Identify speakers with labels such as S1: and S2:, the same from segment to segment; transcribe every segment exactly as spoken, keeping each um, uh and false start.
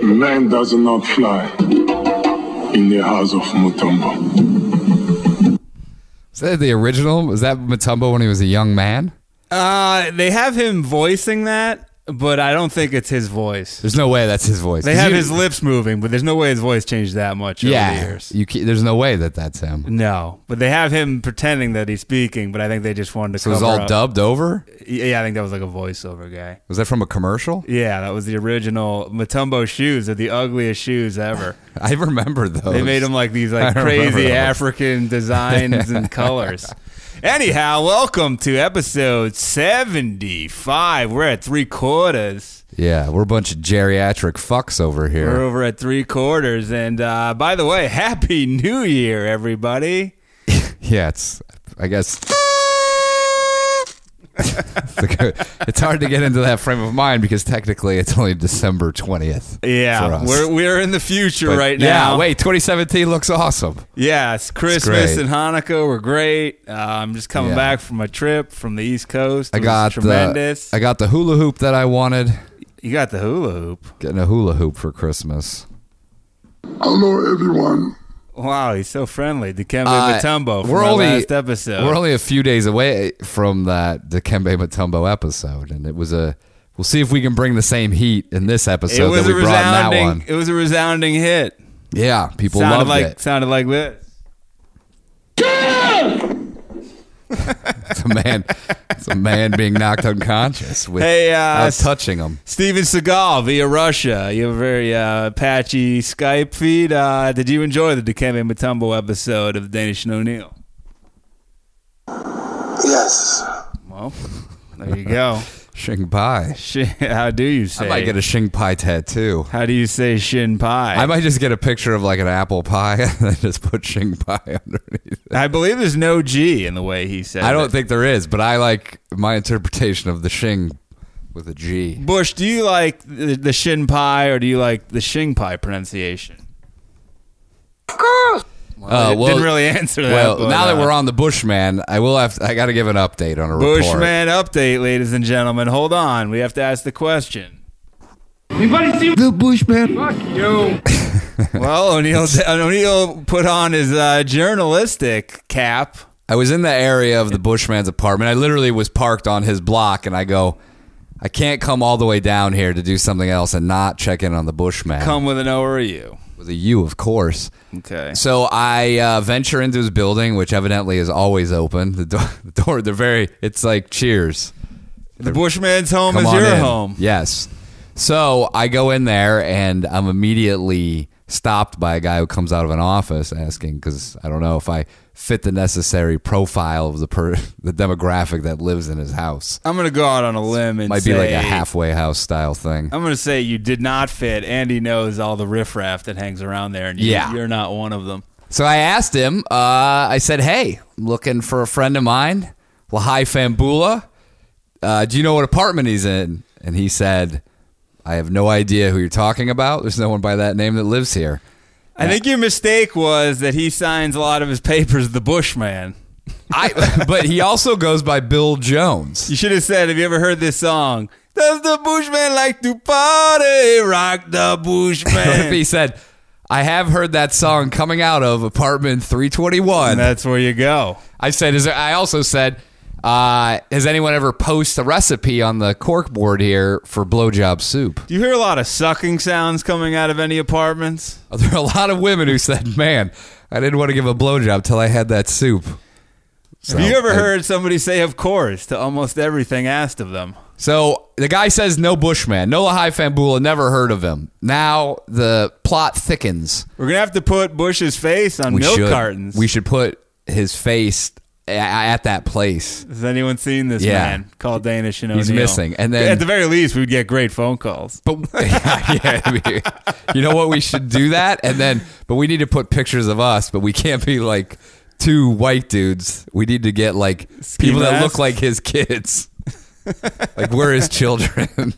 S1: Man does not fly in the house of Mutombo.
S2: Is that the original? Was that Mutombo when he was a young man?
S3: Uh, they have him voicing that, but I don't think it's his voice.
S2: There's no way that's his voice.
S3: They have you, his lips moving, but there's no way his voice changed that much over
S2: yeah,
S3: the years.
S2: You can't, there's no way that that's him.
S3: No, but they have him pretending that he's speaking, but I think they just wanted to
S2: So
S3: cover
S2: it was all
S3: up.
S2: dubbed over?
S3: Yeah, I think that was like a voiceover guy.
S2: Was that from a commercial?
S3: Yeah, that was the original. Mutombo shoes are the ugliest shoes ever.
S2: I remember those.
S3: They made them like these like
S2: I remember
S3: crazy
S2: those.
S3: African designs and colors. Anyhow, welcome to episode seventy-five. We're at three quarters.
S2: Yeah, we're a bunch of geriatric fucks over here.
S3: We're over at three quarters. And uh, by the way, Happy New Year, everybody.
S2: Yeah, it's, I guess... It's hard to get into that frame of mind because technically it's only December twentieth.
S3: Yeah, we're we're in the future
S2: But
S3: right
S2: yeah,
S3: now.
S2: wait, twenty seventeen looks awesome.
S3: Yes, Christmas
S2: great.
S3: and Hanukkah were great. Uh, I'm just coming
S2: Yeah.
S3: back from a trip from the East Coast. It
S2: I
S3: was
S2: got
S3: tremendous.
S2: the I got the hula hoop that I wanted.
S3: You got the hula hoop.
S2: Getting a hula hoop for Christmas.
S1: Hello, everyone.
S3: Wow, he's so friendly. Dikembe
S2: Uh,
S3: Mutombo from
S2: we're
S3: our
S2: only-
S3: last episode.
S2: We're only a few days away from that Dikembe Mutombo episode, and it was a. We'll see if we can bring the same heat in this
S3: it
S2: episode
S3: was
S2: that
S3: a
S2: we brought in that
S3: resounding.
S2: one.
S3: It was a resounding hit.
S2: Yeah, people
S3: sounded
S2: loved
S3: like
S2: it.
S3: sounded like this.
S2: It's a man. It's a man being knocked unconscious with
S3: Hey, uh,
S2: without touching him.
S3: Steven Seagal via Russia. You have a very uh, patchy Skype feed. Uh, did you enjoy the Dikembe Mutombo episode of Danish and O'Neill?
S1: Yes.
S3: Well, there you go.
S2: Shing Pai.
S3: Shi- How do you say?
S2: I might get a Shing Pai tattoo.
S3: How do you say shin pie?
S2: I might just get a picture of like an apple pie and then just put Shing Pai underneath it.
S3: I believe there's no G in the way he said
S2: I don't
S3: it.
S2: think there is, but I like my interpretation of the Shing with a G.
S3: Bush, do you like the, the shin pie or do you like the shing pie pronunciation? Well,
S2: Uh,
S3: it
S2: well-
S3: didn't really answer that.
S2: Well,
S3: but,
S2: now that
S3: uh,
S2: we're on the Bushman, I will have. To, I got to give an update on a report.
S3: Bushman update, ladies and gentlemen. Hold on. We have to ask the question.
S4: Anybody see the Bushman? Fuck you.
S3: Well, O'Neill, O'Neill put on his uh, journalistic cap.
S2: I was in the area of the Bushman's apartment. I literally was parked on his block, and I go, I can't come all the way down here to do something else and not check in on the Bushman.
S3: Come with an O or a U.
S2: With a U, of course.
S3: Okay.
S2: So I uh, venture into his building, which evidently is always open. The door, the door they're very, it's like Cheers.
S3: The Bushman's home
S2: Come
S3: is
S2: on
S3: your
S2: in.
S3: home.
S2: Yes. So I go in there, and I'm immediately stopped by a guy who comes out of an office asking, because I don't know if I fit the necessary profile of the per, the demographic that lives in his house.
S3: I'm going to go out on a limb and
S2: Might
S3: say...
S2: be like a halfway house style thing.
S3: I'm going to say you did not fit. Andy knows all the riffraff that hangs around there, and you,
S2: Yeah.
S3: you're not one of them.
S2: So I asked him, uh, I said, hey, I'm looking for a friend of mine, Lahai Fambula. Uh, do you know what apartment he's in? And he said, I have no idea who you're talking about. There's no one by that name that lives here.
S3: I think your mistake was that he signs a lot of his papers the Bushman.
S2: I, but he also goes by Bill Jones.
S3: You should have said, have you ever heard this song? Does the Bushman like to party? Rock the
S2: What if
S3: Bushman.
S2: he said, I have heard that song coming out of apartment three twenty-one.
S3: And that's where you go.
S2: I said, is there, I also said, uh, has anyone ever posted a recipe on the cork board here for blowjob soup?
S3: Do you hear a lot of sucking sounds coming out of any apartments?
S2: There are a lot of women who said, man, I didn't want to give a blowjob till I had that soup. So,
S3: Have you ever
S2: I-
S3: heard somebody say, of course, to almost everything asked of them?
S2: So the guy says no Bushman. No Lahai Fambula, never heard of him. Now the plot thickens.
S3: We're going to have to put Bush's face on
S2: We
S3: milk
S2: should,
S3: cartons.
S2: We should put his face a- at that place.
S3: Has anyone seen this
S2: Yeah.
S3: man called Danish and O'Neill?
S2: He's missing. And then-
S3: at the very least, we'd get great phone calls.
S2: But yeah, yeah, I mean, you know what? We should do that, and then, but we need to put pictures of us. But we can't be like two white dudes. We need to get like
S3: Ski
S2: people that
S3: masks?
S2: look like his kids, like we're his children.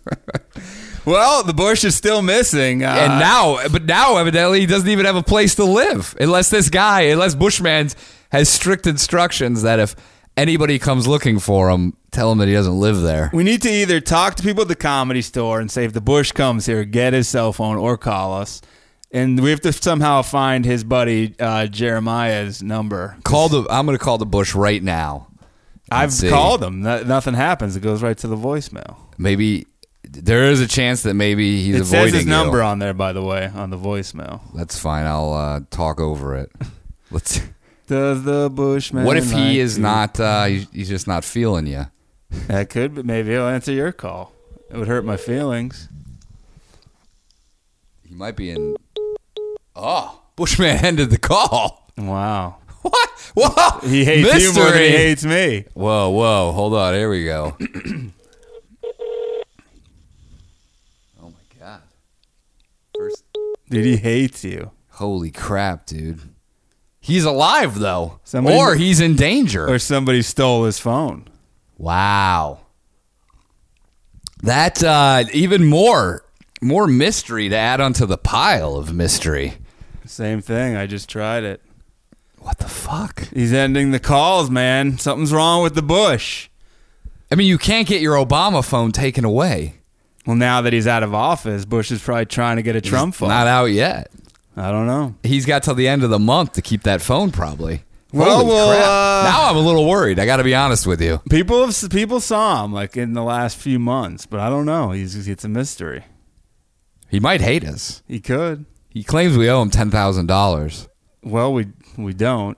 S3: Well, the Bush is still missing. Uh,
S2: and now, but now evidently he doesn't even have a place to live unless this guy, unless Bushman has strict instructions that if anybody comes looking for him, tell him that he doesn't live there.
S3: We need to either talk to people at the Comedy Store and say if the Bush comes here, get his cell phone or call us. And we have to somehow find his buddy uh, Jeremiah's number.
S2: Call the. I'm going to call the Bush right now.
S3: I've
S2: see.
S3: called him. No, nothing happens. It goes right to the voicemail.
S2: Maybe there is a chance that maybe he's
S3: it
S2: avoiding
S3: says his
S2: you.
S3: number on there, by the way, on the voicemail.
S2: That's fine. I'll uh, talk over it. Let's.
S3: Does the Bushman?
S2: What if he
S3: like
S2: is
S3: you?
S2: not? Uh, he's, he's just not feeling you.
S3: That could, but maybe he'll answer your call. It would hurt my feelings.
S2: He might be in. Oh, Bushman ended the call.
S3: Wow.
S2: What? Whoa!
S3: He hates
S2: Mystery.
S3: you more than he hates me.
S2: Whoa, whoa! Hold on. Here we go. Oh my god! First,
S3: Dude, he hates you.
S2: holy crap, dude! He's alive though,
S3: Somebody-
S2: or he's in danger.
S3: Or somebody stole his phone.
S2: Wow. That uh, even more more mystery to add onto the pile of mystery.
S3: Same thing. I just tried it.
S2: What the fuck?
S3: He's ending the calls, man. Something's wrong with the Bush.
S2: I mean, you can't get your Obama phone taken away.
S3: Well, now that he's out of office, Bush is probably trying to get a Trump
S2: He's
S3: phone.
S2: not out yet.
S3: I don't know.
S2: He's got till the end of the month to keep that phone, probably.
S3: Well,
S2: Holy
S3: well,
S2: crap.
S3: uh,
S2: now I'm a little worried. I got to be honest with you.
S3: People have people saw him like in the last few months, but I don't know. He's it's a mystery.
S2: He might hate us.
S3: He could.
S2: He claims we owe him ten thousand dollars.
S3: Well, we we don't.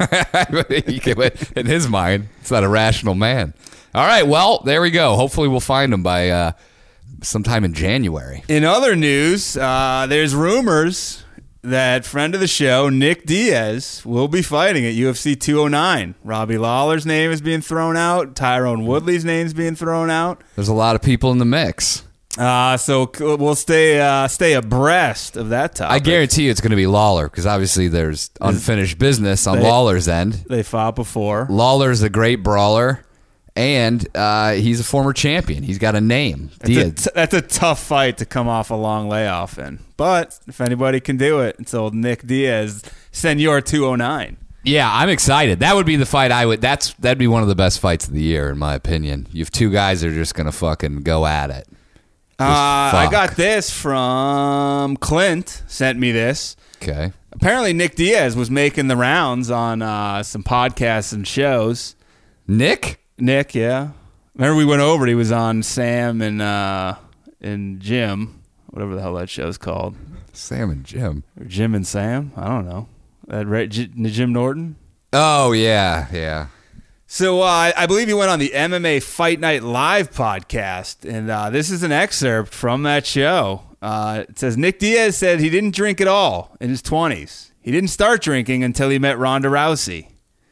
S2: In his mind, it's not a rational man. All right, well, there we go. Hopefully we'll find him by uh, sometime in January.
S3: In other news, uh, there's rumors that friend of the show, Nick Diaz, will be fighting at U F C two oh nine. Robbie Lawler's name is being thrown out. Tyrone Woodley's name is being thrown out.
S2: There's a lot of people in the mix.
S3: Uh, so c- we'll stay uh, stay abreast of that topic.
S2: I guarantee you it's going to be Lawler because obviously there's unfinished business on
S3: They-
S2: Lawler's end.
S3: They fought before.
S2: Lawler's a great brawler, and uh, he's a former champion. He's got a name.
S3: That's a,
S2: Diaz.
S3: t- that's a tough fight to come off a long layoff in. But if anybody can do it, it's old Nick Diaz, Senor two oh nine.
S2: Yeah, I'm excited. That would be the fight I would. That's that'd be one of the best fights of the year, in my opinion. You have two guys that are just going to fucking go at it.
S3: Uh, I
S2: fuck.
S3: got this from Clint, sent me this.
S2: Okay.
S3: Apparently, Nick Diaz was making the rounds on uh, some podcasts and shows.
S2: Nick?
S3: Nick, yeah. Remember we went over it. He was on Sam and uh, and Jim, whatever the hell that show's called.
S2: Sam and Jim.
S3: Or Jim and Sam? I don't know. That Ray, J- Jim Norton?
S2: Oh, yeah, yeah.
S3: So uh, I believe he went on the M M A Fight Night Live podcast, and uh, this is an excerpt from that show. Uh, it says, Nick Diaz said he didn't drink at all in his twenties. He didn't start drinking until he met Ronda Rousey.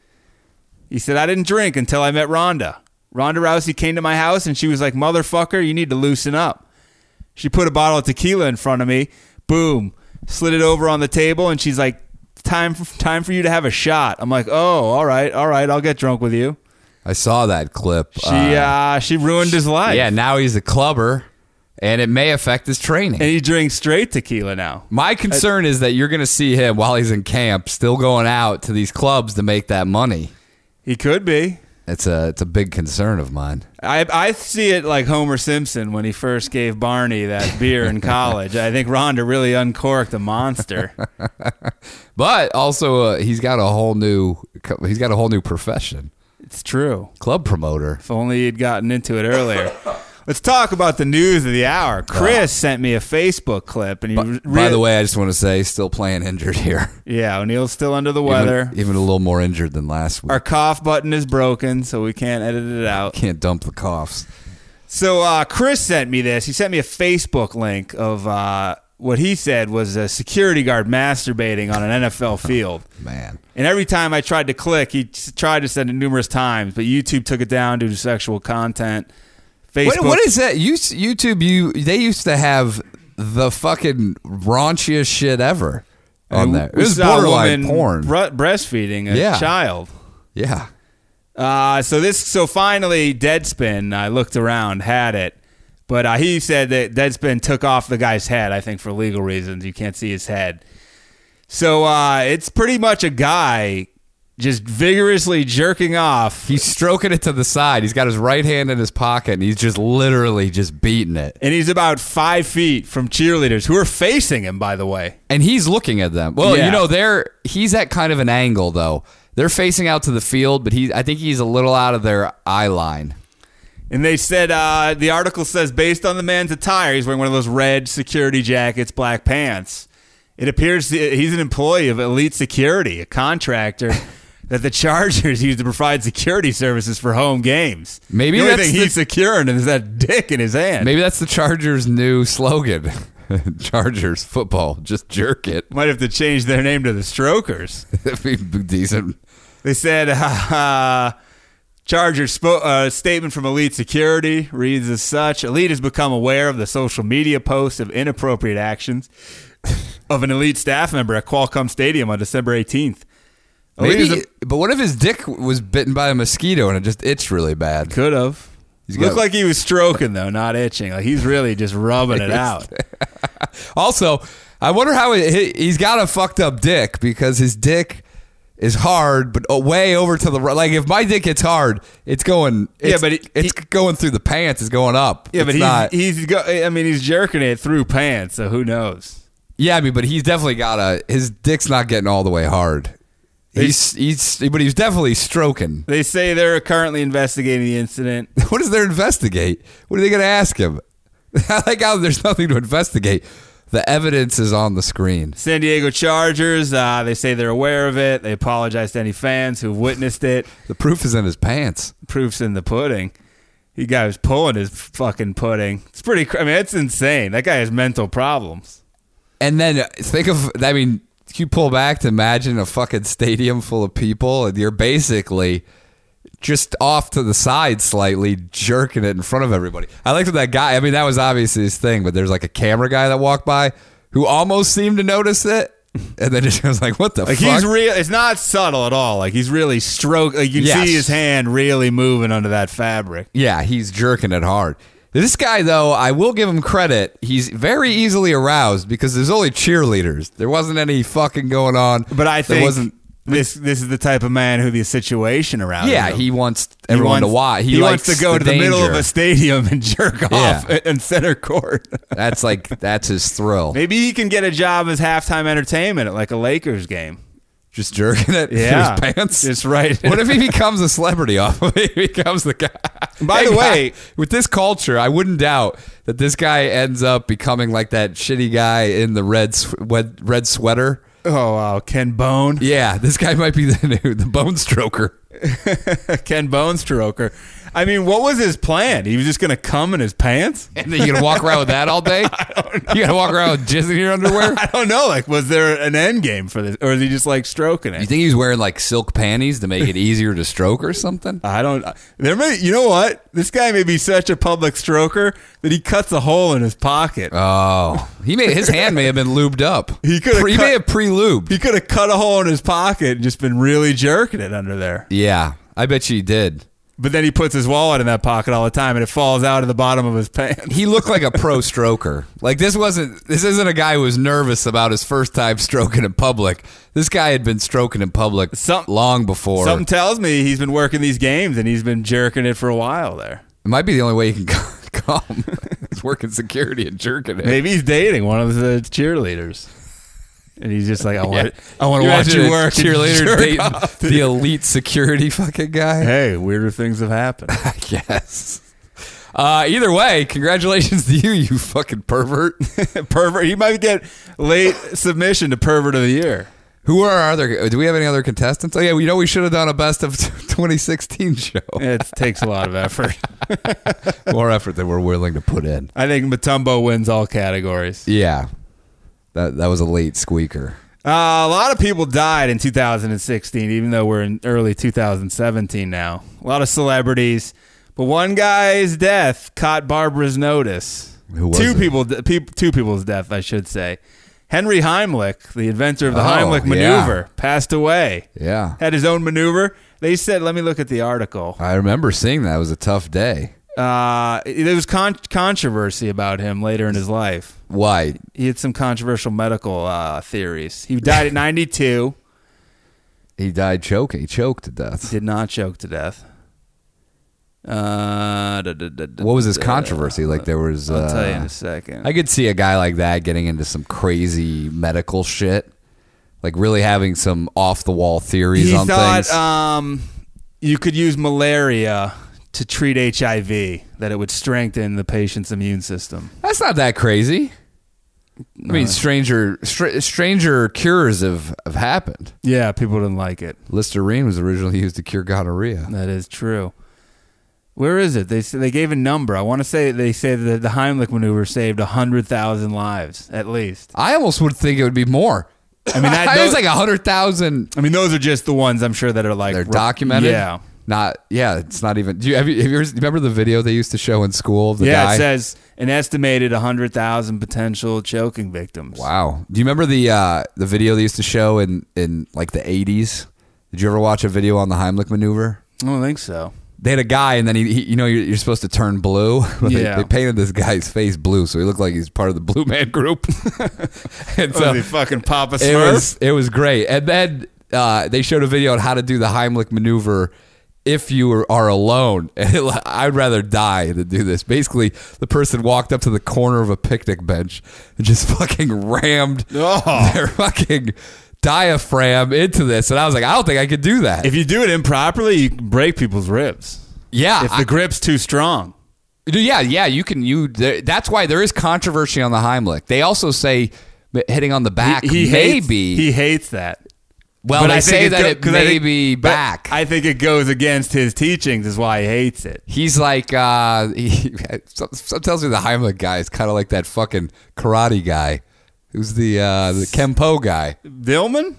S3: He said, I didn't drink until I met Ronda. Ronda Rousey came to my house, and she was like, motherfucker, you need to loosen up. She put a bottle of tequila in front of me. Boom. Slid it over on the table, and she's like, Time for, time for you to have a shot. I'm like, oh, all right, all right, I'll get drunk with you.
S2: I saw that clip.
S3: She uh, she ruined his life.
S2: Yeah, now he's a clubber, and it may affect his training.
S3: And he drinks straight tequila now.
S2: My concern is that you're going to see him while he's in camp still going out to these clubs to make that money.
S3: He could be.
S2: It's a it's a big concern of mine.
S3: I I see it like Homer Simpson when he first gave Barney that beer in college. I think Ronda really uncorked a monster.
S2: But also, uh, he's got a whole new he's got a whole new profession.
S3: It's true.
S2: Club promoter.
S3: If only he'd gotten into it earlier. Let's talk about the news of the hour. Chris sent me a Facebook clip, and he.
S2: By,
S3: re-
S2: by the way, I just want to say, still playing injured here.
S3: yeah, O'Neill's still under the weather.
S2: Even, even a little more injured than last week.
S3: Our cough button is broken, so we can't edit it out.
S2: Can't dump the coughs.
S3: So uh, Chris sent me this. He sent me a Facebook link of uh, what he said was a security guard masturbating on an N F L field.
S2: Man.
S3: And every time I tried to click, he tried to send it numerous times, but YouTube took it down due to sexual content. Facebook.
S2: What, what is that? You, YouTube, you they used to have the fucking raunchiest shit ever on there. It
S3: We
S2: was
S3: saw a
S2: borderline
S3: woman
S2: porn.
S3: bre- breastfeeding a
S2: Yeah.
S3: child.
S2: Yeah.
S3: Uh, so this, so finally, Deadspin. I looked around, had it, but uh, he said that Deadspin took off the guy's head. I think for legal reasons, you can't see his head. So uh, it's pretty much a guy just vigorously jerking off.
S2: He's stroking it to the side. He's got his right hand in his pocket, and he's just literally just beating it.
S3: And he's about five feet from cheerleaders who are facing him, by the way.
S2: And he's looking at them. Well,
S3: Yeah.
S2: you know, they're he's at kind of an angle, though. They're facing out to the field, but he I think he's a little out of their eye line.
S3: And they said, uh, the article says, based on the man's attire, he's wearing one of those red security jackets, black pants. It appears he's an employee of Elite Security, a contractor that the Chargers use to provide security services for home games.
S2: Maybe
S3: the only
S2: that's
S3: thing
S2: the-
S3: he's securing is that dick in his hand.
S2: Maybe that's the Chargers' new slogan. Chargers football, just jerk it.
S3: Might have to change their name to the Strokers.
S2: That'd be decent.
S3: They said, uh, Chargers spo- uh, statement from Elite Security reads as such. Elite has become aware of the social media posts of inappropriate actions of an Elite staff member at Qualcomm Stadium on December eighteenth. Elite
S2: Maybe,
S3: is a-
S2: but what if his dick was bitten by a mosquito and it just itched really bad?
S3: could have.
S2: He's
S3: Looked
S2: got-
S3: like he was stroking, though, not itching. Like he's really just rubbing it out.
S2: Also, I wonder how he, he's got a fucked up dick because his dick is hard, but way over to the right. Like if my dick gets hard, it's going. It's,
S3: Yeah, but he-
S2: it's going through the pants. It's going up.
S3: Yeah,
S2: It's
S3: but he's,
S2: not.
S3: he's go, I mean, he's jerking it through pants, so who knows?
S2: Yeah, I mean, but he's definitely got a. His dick's not getting all the way hard. He's he's, but he's definitely stroking.
S3: They say they're currently investigating the incident.
S2: What is there to investigate? What are they going to ask him? I like how there's nothing to investigate. The evidence is on the screen.
S3: San Diego Chargers, uh, they say they're aware of it. They apologize to any fans who witnessed it.
S2: The proof is in his pants.
S3: Proof's in the pudding. He guy was pulling his fucking pudding. It's pretty. cr- I mean, it's insane. That guy has mental problems.
S2: And then uh, think of, I mean, you pull back to imagine a fucking stadium full of people, and you're basically just off to the side slightly, jerking it in front of everybody. I liked what that guy, I mean, that was obviously his thing, but there's like a camera guy that walked by who almost seemed to notice it, and then just was like, what the
S3: Like
S2: fuck?
S3: he's real. It's not subtle at all. Like he's really stroke. Like you can
S2: Yes.
S3: see his hand really moving under that fabric.
S2: Yeah, he's jerking it hard. This guy, though, I will give him credit. He's very easily aroused because there's only cheerleaders. There wasn't any fucking going on.
S3: But I
S2: there
S3: think
S2: wasn't.
S3: this this is the type of man who the situation around.
S2: Yeah,
S3: him.
S2: he wants
S3: He
S2: everyone
S3: wants,
S2: to watch.
S3: He, wants
S2: likes
S3: to go to the middle of
S2: danger.
S3: a stadium and jerk
S2: Yeah.
S3: off in center court.
S2: That's like that's his thrill.
S3: Maybe he can get a job as halftime entertainment at like a Lakers game.
S2: Just jerking it
S3: Yeah,
S2: through his pants.
S3: Just right.
S2: What if he becomes a celebrity off of it? He becomes the guy.
S3: By
S2: Hey,
S3: the
S2: guy,
S3: way-
S2: with this culture, I wouldn't doubt that this guy ends up becoming like that shitty guy in the red sw- red, red sweater.
S3: Oh wow, Ken Bone,
S2: Yeah, this guy might be the new the bone stroker.
S3: Ken Bone Stroker. I mean, what was his plan? He was just gonna cum in his pants?
S2: And then you gonna walk around with that all day? You gotta walk around with jizz in your underwear?
S3: I don't know. Like, was there an end game for this, or is he just like stroking it?
S2: You think he was wearing like silk panties to make it easier to stroke or something?
S3: I don't. There may. You know what? This guy may be such a public stroker that he cuts a hole in his pocket.
S2: Oh, he may his hand may have been lubed up.
S3: He could've
S2: Pre- he
S3: cut-
S2: may have pre-lubed.
S3: He could have cut a hole in his pocket and just been really jerking it under there.
S2: Yeah, I bet you he did.
S3: But then he puts his wallet in that pocket all the time, and it falls out of the bottom of his pants.
S2: He looked like a pro stroker. Like this wasn't. This isn't a guy who was nervous about his first time stroking in public. This guy had been stroking in public
S3: Some-
S2: long before.
S3: Something tells me he's been working these games, and he's been jerking it for a while there.
S2: It might be the only way he can come. He's working security and jerking it.
S3: Maybe he's dating one of the cheerleaders. And he's just like, I want,
S2: Yeah.
S3: I want to
S2: You
S3: watch
S2: imagine
S3: you
S2: a
S3: work. and
S2: cheerleader
S3: jerk
S2: dating
S3: off.
S2: the elite security fucking guy.
S3: Hey, weirder things have happened.
S2: I guess. Uh, either way, congratulations to you, you fucking pervert.
S3: Pervert. He might get late submission to Pervert of the Year.
S2: Who are our other? Do we have any other contestants? Oh yeah, we know we should have done a best of twenty sixteen show.
S3: It takes a lot of effort.
S2: More effort than we're willing to put in.
S3: I think Matumbo wins all categories.
S2: Yeah, that that was a late squeaker.
S3: Uh, a lot of people died in two thousand sixteen, even though we're in early two thousand seventeen now. A lot of celebrities. But one guy's death caught Barbara's notice.
S2: Who was
S3: two
S2: it?
S3: people, pe- two people's death, I should say. Henry Heimlich, the inventor of the
S2: Oh,
S3: Heimlich
S2: yeah.
S3: maneuver, passed away.
S2: Yeah,
S3: Had his own maneuver. They said, let me look at the article.
S2: I remember seeing that. It was a tough day.
S3: Uh, there was con- controversy about him later in his life.
S2: Why?
S3: He had some controversial medical uh, theories. He died at ninety-two.
S2: He died choking. He choked to death.
S3: Did not choke to death. Uh, da, da, da, da,
S2: What was his
S3: da,
S2: controversy? Like there was.
S3: I'll
S2: uh,
S3: tell you in a second.
S2: I could see a guy like that getting into some crazy medical shit, like really having some off the wall theories
S3: he
S2: on
S3: thought
S2: things.
S3: um, you could use malaria to treat H I V, that it would strengthen the patient's immune system.
S2: That's not that crazy. I mean, stranger str- stranger cures have, have happened.
S3: Yeah, people didn't like it.
S2: Listerine was originally used to cure gonorrhea.
S3: That is true. Where is it? They they gave a number. I want to say they say that the Heimlich maneuver saved one hundred thousand lives, at least.
S2: I almost would think it would be more.
S3: I mean, that,
S2: I
S3: those,
S2: was like one hundred thousand.
S3: I mean, those are just the ones I'm sure that are like...
S2: They're documented?
S3: Yeah.
S2: Not, yeah, it's not even... Do you, have you, have you ever, remember the video they used to show in school of the
S3: yeah,
S2: guy?
S3: it says an estimated one hundred thousand potential choking victims.
S2: Wow. Do you remember the uh, the video they used to show in, in like the eighties? Did you ever watch a video on the Heimlich maneuver?
S3: I don't think so.
S2: They had a guy, and then he, he you know, you're, you're supposed to turn blue. But they,
S3: Yeah.
S2: they painted this guy's face blue, so he looked like he's part of the Blue Man Group. And
S3: Was he fucking Papa
S2: it
S3: Smurf?
S2: was it was great. And then uh, they showed a video on how to do the Heimlich maneuver if you are, are alone. And it, I'd rather die than do this. Basically, the person walked up to the corner of a picnic bench and just fucking rammed
S3: Oh.
S2: their fucking diaphragm into this. And I was like, I don't think I could do that.
S3: If you do it improperly, you can break people's ribs.
S2: yeah,
S3: If the
S2: I-
S3: grip's too strong.
S2: Yeah, yeah, you can. You there, that's why there is controversy on the Heimlich. They also say hitting on the back
S3: He, he
S2: may
S3: hates,
S2: be.
S3: He hates that.
S2: well,
S3: But
S2: they
S3: I think
S2: say
S3: it
S2: that
S3: go-
S2: it
S3: 'cause I
S2: may
S3: think-
S2: be
S3: but
S2: back.
S3: I think it goes against his teachings, is why he hates it.
S2: He's like, uh, he, some, some tells me the Heimlich guy is kind of like that fucking karate guy, who's the uh, the Kempo guy.
S3: Dillman?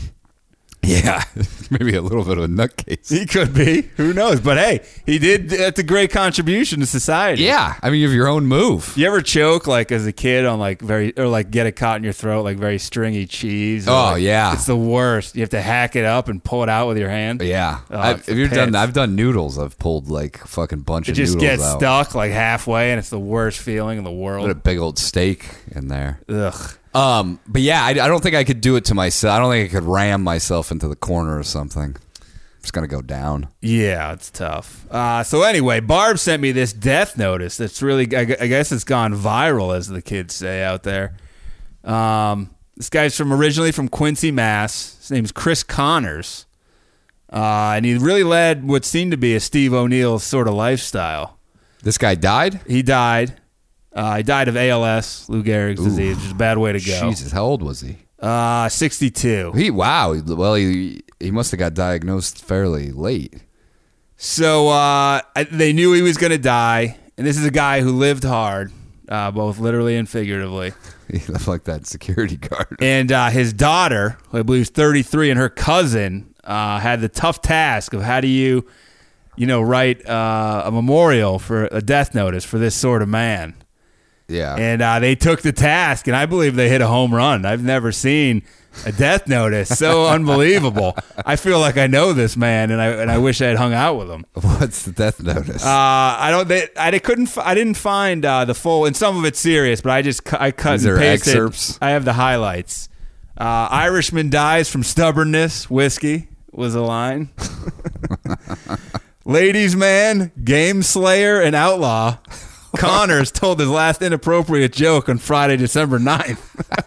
S2: Yeah, maybe a little bit of a nutcase.
S3: He could be. Who knows? But hey, he did. That's a great contribution to society.
S2: Yeah, I mean, you have your own move.
S3: You ever choke like as a kid on like very or like get it caught in your throat like very stringy cheese? Or,
S2: Oh,
S3: like,
S2: yeah.
S3: it's the worst. You have to hack it up and pull it out with your hand.
S2: Yeah,
S3: Oh,
S2: I've,
S3: it's
S2: if
S3: a
S2: you've done,
S3: pit.
S2: I've done noodles. I've pulled like a fucking bunch
S3: It
S2: of
S3: just
S2: noodles
S3: gets
S2: out.
S3: stuck like halfway, and it's the worst feeling in the
S2: Put a
S3: world.
S2: big old steak in there.
S3: Ugh.
S2: Um, but yeah, I, I don't think I could do it to myself. I don't think I could ram myself into the corner or something. I'm just gonna go down.
S3: Yeah, it's tough. Uh, so anyway, Barb sent me this death notice. That's really, I gu- I guess it's gone viral, as the kids say out there. Um, this guy's from originally from Quincy, Mass. His name's Chris Connors, uh, and he really led what seemed to be a Steve O'Neill sort of lifestyle.
S2: This guy died.
S3: He died. Uh, he died of A L S, Lou Gehrig's disease, which is a bad way to go.
S2: Jesus, how old was he?
S3: Uh, sixty-two.
S2: He wow. Well, he he must have got diagnosed fairly late.
S3: So uh, I- they knew he was going to die, and this is a guy who lived hard, uh, both literally and figuratively.
S2: He looked like that security guard.
S3: And uh, his daughter, who I believe is thirty-three, and her cousin uh, had the tough task of how do you, you know, write uh, a memorial for a death notice for this sort of man.
S2: Yeah.
S3: And uh, they took the task, and I believe they hit a home run. I've never seen a death notice so unbelievable. I feel like I know this man, and I and I wish I had hung out with him.
S2: What's the death notice?
S3: Uh, I don't. They, I couldn't. f- I didn't find uh, the full. And some of it's serious, but I just cu- I cut
S2: Is
S3: and
S2: there
S3: pasted.
S2: excerpts?
S3: I have the highlights. Uh, Irishman dies from stubbornness. Whiskey was a line. Ladies man, game slayer, and outlaw. Connors told his last inappropriate joke on Friday, December ninth.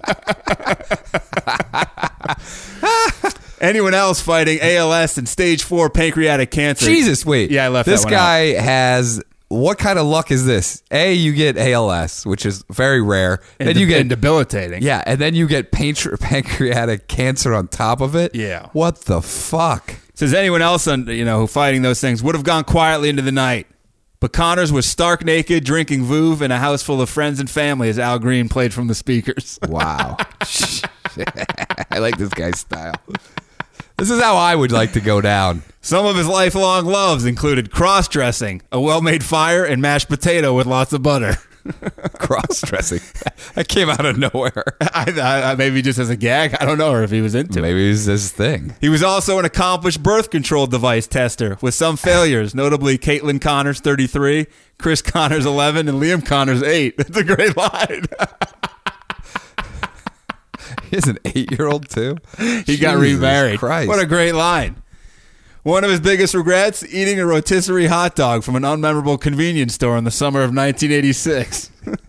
S3: Anyone else fighting A L S and stage four pancreatic cancer?
S2: Jesus, wait.
S3: Yeah, I left
S2: This
S3: that one
S2: guy has. What kind of luck is this? A, you get A L S, which is very rare.
S3: And
S2: then
S3: de-
S2: you get
S3: and debilitating.
S2: Yeah, and then you get pancre- pancreatic cancer on top of it.
S3: Yeah.
S2: What the fuck?
S3: Says anyone else, on, you know, who fighting those things would have gone quietly into the night. But Connors was stark naked, drinking Vouv in a house full of friends and family as Al Green played from the speakers.
S2: Wow. I like this guy's style. This is how I would like to go down.
S3: Some of his lifelong loves included cross-dressing, a well-made fire, and mashed potato with lots of butter.
S2: Cross-dressing. That came out of nowhere.
S3: I, I, maybe just as a gag. I don't know, or if he was into it.
S2: Maybe it was this thing.
S3: He was also an accomplished birth control device tester with some failures, notably Caitlin Connors, thirty-three, Chris Connors, eleven, and Liam Connors, eight. That's a great line.
S2: He has an eight-year-old too.
S3: He got
S2: Jesus
S3: remarried.
S2: Christ.
S3: What a great line. One of his biggest regrets, eating a rotisserie hot dog from an unmemorable convenience store in the summer of nineteen eighty-six.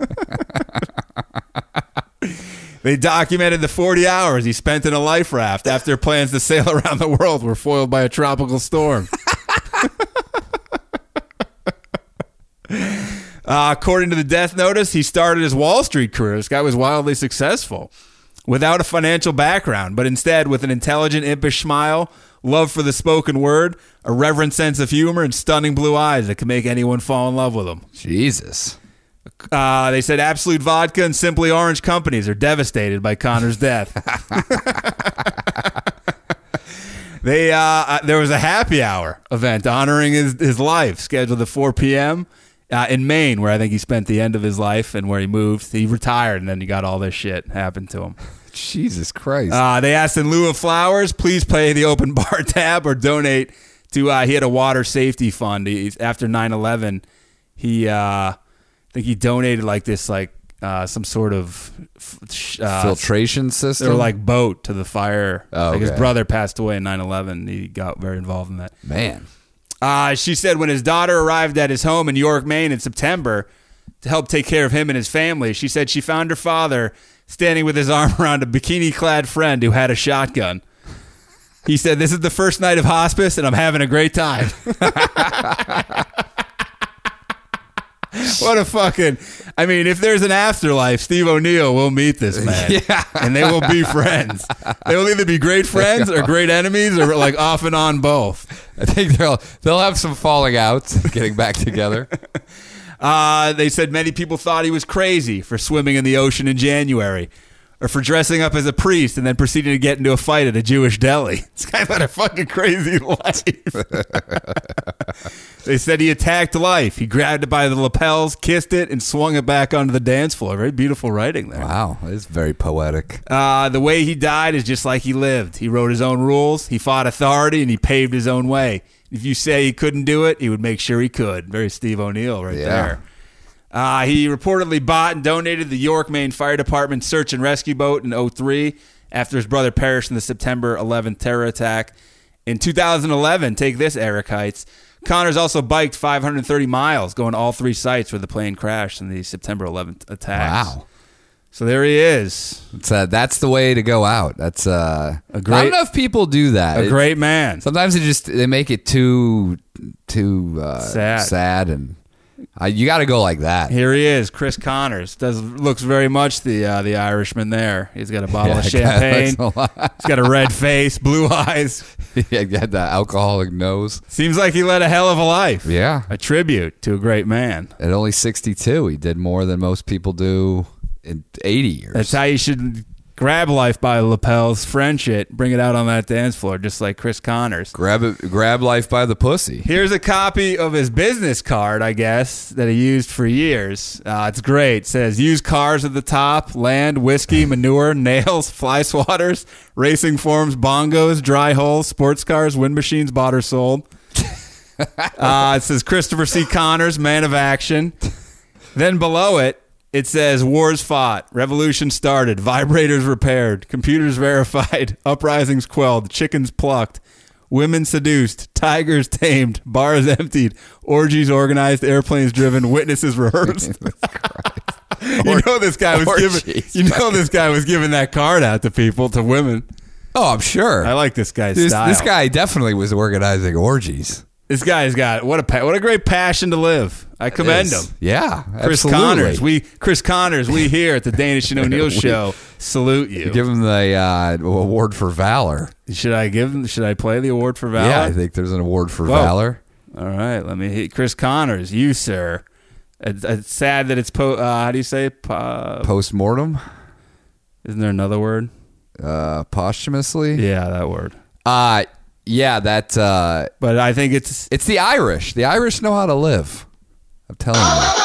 S3: They documented the forty hours he spent in a life raft after plans to sail around the world were foiled by a tropical storm. Uh, according to the death notice, he started his Wall Street career. This guy was wildly successful without a financial background, but instead with an intelligent, impish smile, love for the spoken word, a reverent sense of humor, and stunning blue eyes that can make anyone fall in love with him.
S2: Jesus.
S3: Uh, they said Absolute Vodka and Simply Orange companies are devastated by Connor's death. they uh, There was a happy hour event honoring his, his life scheduled at four p.m., Uh, in Maine, where I think he spent the end of his life and where he moved. He retired, and then he got all this shit happen to him.
S2: Jesus Christ.
S3: Uh, they asked in lieu of flowers, please pay the open bar tab or donate to, uh, he had a water safety fund. He, after nine eleven, he, uh, I think he donated like this, like uh, some sort of uh,
S2: filtration system?
S3: or like boat to the fire.
S2: Oh,
S3: like his
S2: okay.
S3: brother passed away in nine eleven. He got very involved in that.
S2: Man.
S3: Uh, she said when his daughter arrived at his home in York, Maine in September to help take care of him and his family, she said she found her father standing with his arm around a bikini-clad friend who had a shotgun. He said, "This is the first night of hospice, and I'm having a great time." What a fucking... I mean, if there's an afterlife, Steve O'Neill will meet this man.
S2: Yeah.
S3: And they will be friends. They will either be great friends or great enemies or like off and on both.
S2: I think they'll they'll have some falling out, getting back together.
S3: Uh, they said many people thought he was crazy for swimming in the ocean in January or for dressing up as a priest and then proceeding to get into a fight at a Jewish deli. This guy's had a fucking crazy life. They said he attacked life. He grabbed it by the lapels, kissed it, and swung it back onto the dance floor. Very beautiful writing there.
S2: Wow, it's very poetic.
S3: Uh, the way he died is just like he lived. He wrote his own rules, he fought authority, and he paved his own way. If you say he couldn't do it, he would make sure he could. Very Steve O'Neill right
S2: Yeah.
S3: there. Uh, he reportedly bought and donated the York, Maine Fire Department search and rescue boat in oh three after his brother perished in the September eleventh terror attack. In two thousand eleven, take this, Eric Heights, Connors also biked five hundred thirty miles, going to all three sites where the plane crashed in the September eleventh attacks.
S2: Wow.
S3: So there he is.
S2: It's, uh, that's the way to go out. That's uh,
S3: A great-
S2: not enough people do that.
S3: A
S2: It-
S3: great man.
S2: Sometimes they just they make it too too uh,
S3: Sad.
S2: sad, and uh, you got to go like that.
S3: Here he is, Chris Connors. Does looks very much the uh, the Irishman there. He's got a bottle
S2: Yeah,
S3: of
S2: that guy
S3: champagne.
S2: looks a lot.
S3: He's got a red face, blue eyes.
S2: He got the alcoholic nose.
S3: Seems like he led a hell of a life.
S2: Yeah.
S3: A tribute to a great man.
S2: At only sixty-two, he did more than most people do in eighty years.
S3: That's how you should grab life by the lapels, French it, bring it out on that dance floor, just like Chris Connors.
S2: grab it, grab life by the pussy.
S3: Here's a copy of his business card, I guess, that he used for years. Uh, it's great. It says, used cars at the top, land, whiskey, manure, nails, fly swatters, racing forms, bongos, dry holes, sports cars, wind machines, bought or sold. Uh, it says, Christopher C. Connors, man of action. Then below it, it says, wars fought, revolution started, vibrators repaired, computers verified, uprisings quelled, chickens plucked, women seduced, tigers tamed, bars emptied, orgies organized, airplanes driven, witnesses rehearsed. You know this guy was
S2: Orgies.
S3: giving. You know this guy was giving that card out to people, to women.
S2: Oh, I'm sure.
S3: I like this guy's
S2: this,
S3: style.
S2: this guy definitely was organizing orgies.
S3: This guy's got what a pa- what a great passion to live. I commend
S2: Is-
S3: him.
S2: Yeah,
S3: Chris
S2: absolutely.
S3: Connors, we Chris Connors, we here at the Danish and O'Neill
S2: We-
S3: show salute you.
S2: Give him the uh, award for valor.
S3: Should I give him? Should I play the award for valor?
S2: Yeah, I think there's an award for
S3: Whoa.
S2: valor.
S3: All right, let me hit Chris Connors. You, sir. It's, it's sad that it's po. Uh, how do you say it? Po-
S2: Post mortem,
S3: Isn't there another word?
S2: uh, posthumously.
S3: Yeah, that word.
S2: Uh yeah, that uh,
S3: But I think it's
S2: it's the Irish. The Irish know how to live. I'm telling you.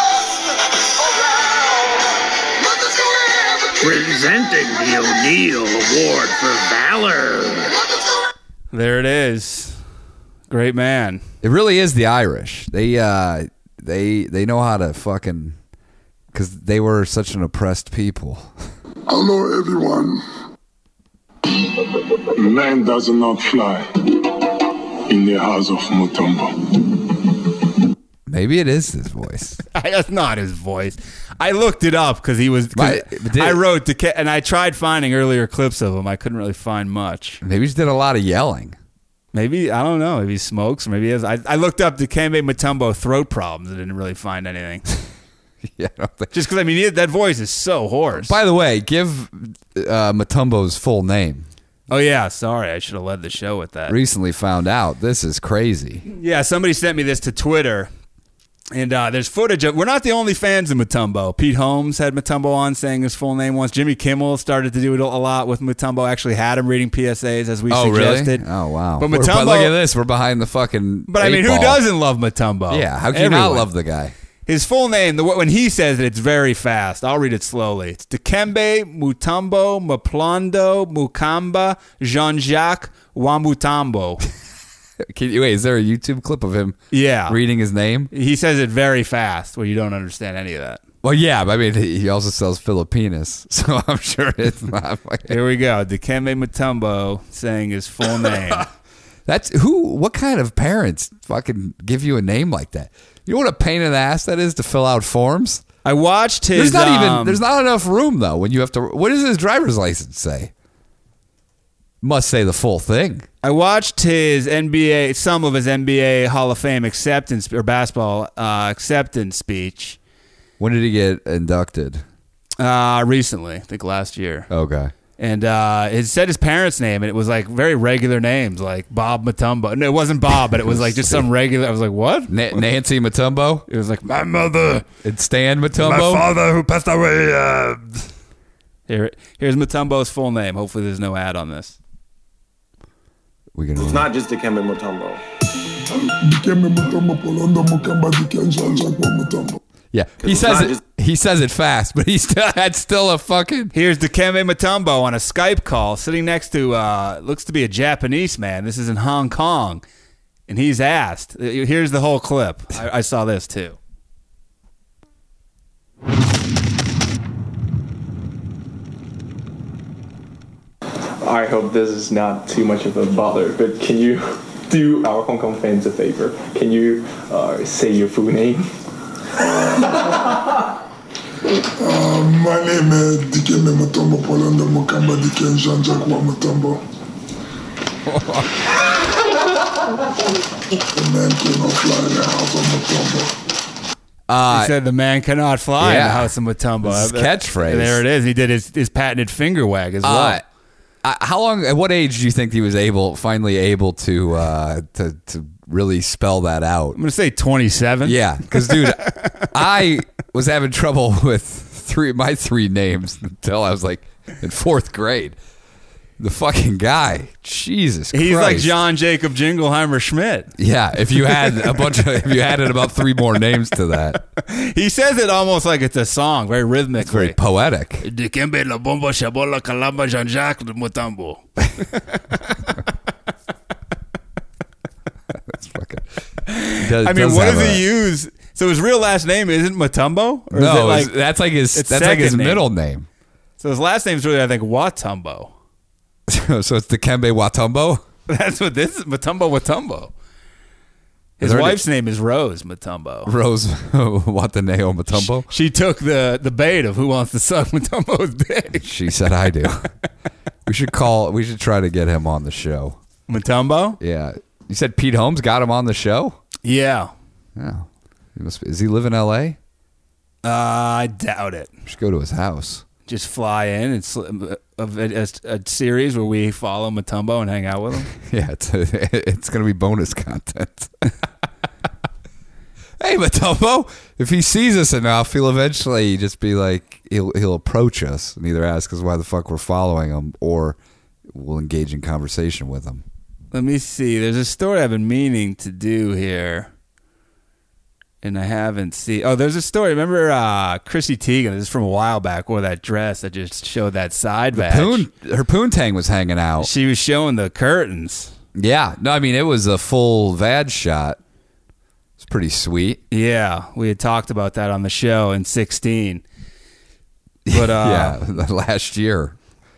S4: Presenting the O'Neill Award for Valor.
S3: there. It is. Great man.
S2: It really is the Irish. They uh, they they know how to fucking, because they were such an oppressed people.
S1: Hello, everyone. Man does not fly in the house of Mutombo.
S2: Maybe it is his voice.
S3: That's not his voice. I looked it up because he was. 'cause
S2: Right, but did-
S3: I wrote to Ke- and I tried finding earlier clips of him. I couldn't really find much.
S2: Maybe he just did a lot of yelling.
S3: Maybe I don't know. Maybe he smokes, or maybe he has. I, I looked up Dikembe Mutombo throat problems. I didn't really find anything.
S2: Yeah. I don't think-
S3: Just because I mean he, that voice is so hoarse.
S2: By the way, give uh, Mutombo's full name.
S3: oh yeah, sorry, I should have led the show with that.
S2: Recently found out. This is crazy.
S3: Yeah, somebody sent me this to Twitter, and uh, there's footage of. We're not the only fans of Mutombo. Pete Holmes had Mutombo on saying his full name once. Jimmy Kimmel started to do it a lot with Mutombo. Actually, had him reading P S As as we
S2: Oh,
S3: suggested.
S2: really? Oh, wow.
S3: But
S2: We're-
S3: Mutombo.
S2: look at this. We're behind the fucking.
S3: But I
S2: eight
S3: mean, who
S2: ball.
S3: doesn't love Mutombo?
S2: Yeah. How can you not
S3: Everyone.
S2: love the guy?
S3: His full name, the, when he says it, it's very fast. I'll read it slowly. It's Dikembe Mutombo Maplondo Mukamba Jean-Jacques Wamutombo.
S2: Can you, wait, is there a YouTube clip of him
S3: Yeah.
S2: reading his name?
S3: He says it very fast where you don't understand any of that.
S2: Well, yeah, but I mean, he also sells Filipinas, so I'm sure it's not. Fucking,
S3: Here we go. Dikembe Mutombo saying his full name.
S2: that's who. What kind of parents fucking give you a name like that? You know what a pain in the ass that is to fill out forms.
S3: I watched his.
S2: There's not
S3: um,
S2: even. There's not enough room though. When you have to. What does his driver's license say? Must say the full thing.
S3: I watched his N B A, some of his N B A Hall of Fame acceptance or basketball uh, acceptance speech
S2: When did he get inducted?
S3: uh, recently. I think last year.
S2: Okay.
S3: And uh, it said his parents' name, and it was like very regular names, like Bob Mutombo. No, it wasn't Bob, but it was like just some regular. I was like, what?
S2: Na- Nancy Mutombo
S3: It was like my mother,
S2: and Stan
S3: my
S2: Mutombo.
S3: father who passed away. Uh... Here, here's Mutombo's full name. Hopefully, there's no ad on this.
S2: We can.
S5: It's not just Dikembe Mutombo.
S1: Dikembe Mutombo Polondo Mukamba Diken Jean-Jacques Mutombo.
S2: Yeah, he
S5: it's
S2: says
S5: not
S2: it.
S5: just-
S2: He says it fast, but he still had still a fucking.
S3: Here's Dikembe Mutombo on a Skype call, sitting next to uh, looks to be a Japanese man. This is in Hong Kong, and he's asked. Here's the whole clip. I, I saw this too.
S6: I hope this is not too much of a bother, but can you do our Hong Kong fans a favor? Can you uh, say your full name?
S1: Uh, my name is Dikembe Mutombo Polondo Mukamba Diken Jean-Jacques Mutombo. The man cannot fly in the house of Mutombo.
S2: Uh,
S3: He said the man cannot fly in
S2: yeah.
S3: the house of Mutombo.
S2: This is his catchphrase.
S3: There it is. He did his, his patented finger wag as well.
S2: uh, uh, how long? At what age do you think he was able, finally able to uh, to to really spell that out?
S3: I'm gonna say twenty-seven.
S2: Yeah, because dude, I was having trouble with three my three names until I was like in fourth grade. The fucking guy, Jesus
S3: He's
S2: Christ.
S3: like John Jacob Jingleheimer Schmidt.
S2: Yeah, if you had a bunch of, if you added about three more names to that,
S3: He says it almost like it's a song, very rhythmically.
S2: very poetic.
S3: Dikembe la bomba shabola kalamba Jean-Jacques Mutombo.
S2: That's fucking. he does-
S3: I mean,
S2: does
S3: what
S2: have
S3: does
S2: a-
S3: he use? So his real last name isn't Mutombo? Or is
S2: No,
S3: it like,
S2: it's- that's like his.
S3: it's
S2: That's like his
S3: second name.
S2: middle name.
S3: so his last name's really, I think, Watumbo.
S2: So it's Dikembe Watumbo.
S3: That's what this is, Mutombo Watumbo. His
S2: Is there
S3: wife's name is Rose Mutombo.
S2: Rose Wataneo Mutombo.
S3: She took the, the bait of who wants to suck Mutombo's dick.
S2: She said, "I do." We should call. We should try to get him on the show.
S3: Mutombo?
S2: Yeah, you said Pete Holmes got him on the show.
S3: Yeah.
S2: Oh, he must. Does he live in L A?
S3: Uh, I doubt it.
S2: We should go to his house.
S3: Just fly in. It's a, a, a, a series where we follow Mutombo and hang out with him.
S2: Yeah, it's it's gonna be bonus content. Hey, Mutombo, if he sees us enough, he'll eventually just be like, he'll he'll approach us and either ask us why the fuck we're following him, or we'll engage in conversation with him.
S3: Let me see. There's a story I've been meaning to do here, and I haven't seen. Oh, there's a story. Remember uh, Chrissy Teigen? This is from a while back. Wore that dress that just showed that side badge.
S2: Poon, her poontang was hanging out.
S3: She was showing the curtains.
S2: Yeah, no, I mean it was a full vag shot. It's pretty sweet.
S3: Yeah, we had talked about that on the show in sixteen. But uh,
S2: yeah, last year.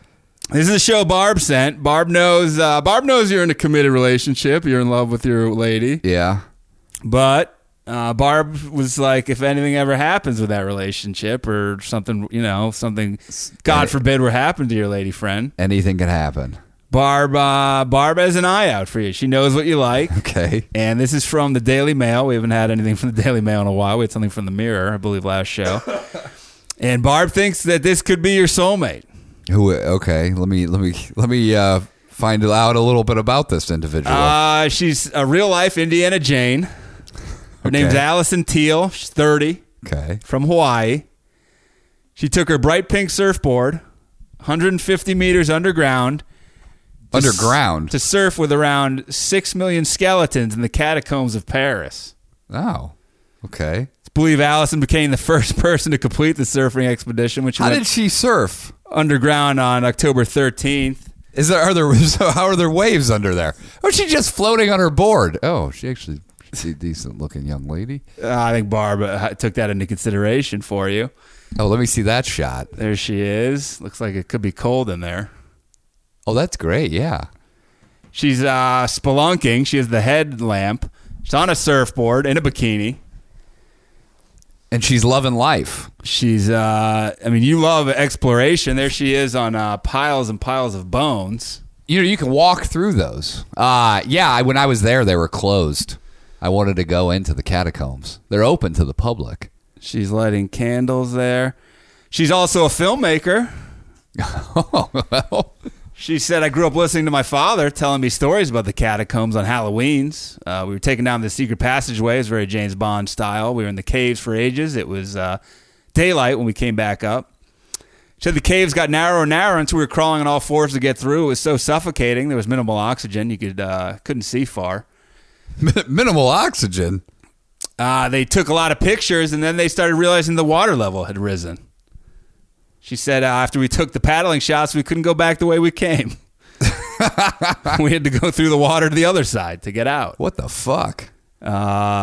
S3: This is a show Barb sent. Barb knows. Uh, Barb knows you're in a committed relationship. You're in love with your lady.
S2: Yeah.
S3: But uh, Barb was like, if anything ever happens with that relationship, or something, you know, something, God forbid, were happen to your lady friend,
S2: Anything can happen.
S3: Barb, uh, Barb has an eye out for you. She knows what you like.
S2: Okay.
S3: And this is from the Daily Mail. We haven't had anything from the Daily Mail in a while. We had something from the Mirror, I believe, last show. And Barb thinks that this could be your soulmate.
S2: Who? Okay. Let me let me let me uh, find out a little bit about this individual.
S3: Uh, she's a real life Indiana Jane. Her
S2: Okay.
S3: name's Allison Teal. She's thirty,
S2: okay.
S3: from Hawaii. She took her bright pink surfboard, one hundred fifty meters underground. to s-
S2: Underground.
S3: To surf with around six million skeletons in the catacombs of Paris.
S2: Oh. Okay.
S3: It's believed Allison became the first person to complete the surfing expedition, which
S2: How
S3: went
S2: did she surf?
S3: underground on October thirteenth.
S2: Is there are there so how are there waves under there? Or is she just floating on her board? Oh, she actually she's a decent looking young lady.
S3: Uh, I think Barb uh, took that into consideration for you.
S2: Oh, let me see that shot.
S3: There she is. Looks like it could be cold in there.
S2: Oh, that's great. Yeah.
S3: She's uh, spelunking. She has the headlamp. She's on a surfboard in a bikini.
S2: And she's loving life.
S3: She's, uh, I mean, you love exploration. There she is on uh, piles and piles of bones.
S2: You know, you can walk through those. Uh, yeah, I, when I was there, they were closed. I wanted to go into the catacombs. They're open to the public.
S3: She's lighting candles there. She's also a filmmaker.
S2: Oh, well.
S3: She said, I grew up listening to my father telling me stories about the catacombs on Halloweens. Uh, we were taking down the secret passageway. It was very James Bond style. We were in the caves for ages. It was uh, daylight when we came back up. She said the caves got narrower and narrower until we were crawling on all fours to get through. It was so suffocating. There was minimal oxygen. You could, uh, couldn't see far.
S2: Minimal oxygen.
S3: Uh, they took a lot of pictures, and then they started realizing the water level had risen. She said uh, after we took the paddling shots, we couldn't go back the way we came. We had to go through the water to the other side to get out.
S2: What the fuck?
S3: Uh,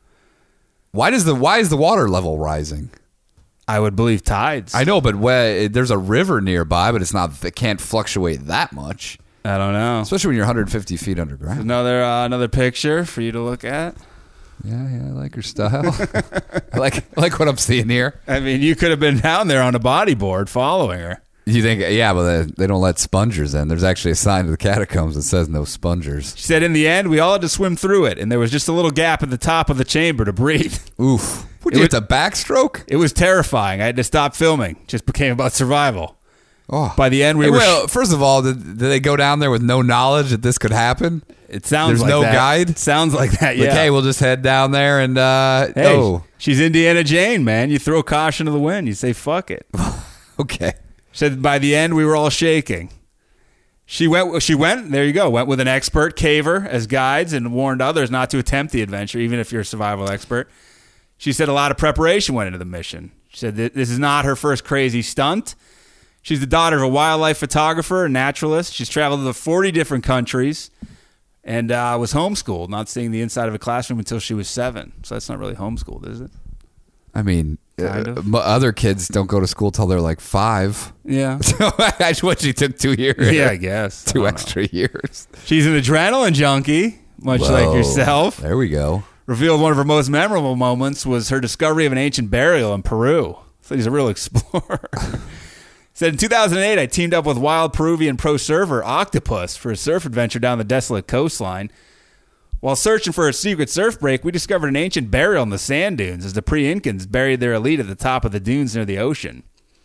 S2: Why does the why is the water level rising?
S3: I would believe tides.
S2: I know, but where, there's a river nearby, but it's not. It can't fluctuate that much,
S3: I don't know.
S2: especially when you're one hundred fifty feet underground.
S3: Another uh, another picture for you to look at.
S2: Yeah, yeah, I like her style. I like I like what I'm seeing here.
S3: I mean, you could have been down there on a bodyboard following her.
S2: You think? Yeah, but they, they don't let spongers in. There's actually a sign to the catacombs that says no spongers.
S3: She said in the end, we all had to swim through it, and there was just a little gap at the top of the chamber to breathe.
S2: Oof! Would
S3: It
S2: you
S3: was-
S2: hit the backstroke?
S3: It was terrifying. I had to stop filming. It just became about survival.
S2: Oh.
S3: By the end, we
S2: Hey,
S3: were.
S2: well, first of all, did, did they go down there with no knowledge that this could happen?
S3: It sounds
S2: There's
S3: like
S2: no
S3: that.
S2: guide?
S3: Sounds like that.
S2: Like,
S3: Yeah.
S2: hey, we'll just head down there and uh,
S3: Hey,
S2: oh,
S3: she's Indiana Jane, man. You throw caution to the wind. You say fuck it.
S2: okay.
S3: Said by the end we were all shaking. She went. She went. There you go. Went with an expert caver as guides and warned others not to attempt the adventure, even if you're a survival expert. She said a lot of preparation went into the mission. She said that this is not her first crazy stunt. She's the daughter of a wildlife photographer and naturalist. She's traveled to forty different countries and uh, was homeschooled, not seeing the inside of a classroom until she was seven. So that's not really homeschooled, is it?
S2: I mean,
S3: Kind
S2: uh,
S3: of.
S2: m- other kids don't go to school till they're like five.
S3: Yeah.
S2: So that's what she took two years.
S3: Yeah, I guess. I
S2: two
S3: don't know.
S2: extra years.
S3: She's an adrenaline junkie, much
S2: Whoa.
S3: like yourself.
S2: There we go.
S3: Revealed one of her most memorable moments was her discovery of an ancient burial in Peru. So he's a real explorer. Said in two thousand eight, I teamed up with wild Peruvian pro surfer Octopus for a surf adventure down the desolate coastline. While searching for a secret surf break, we discovered an ancient burial in the sand dunes as the pre-Incans buried their elite at the top of the dunes near the ocean.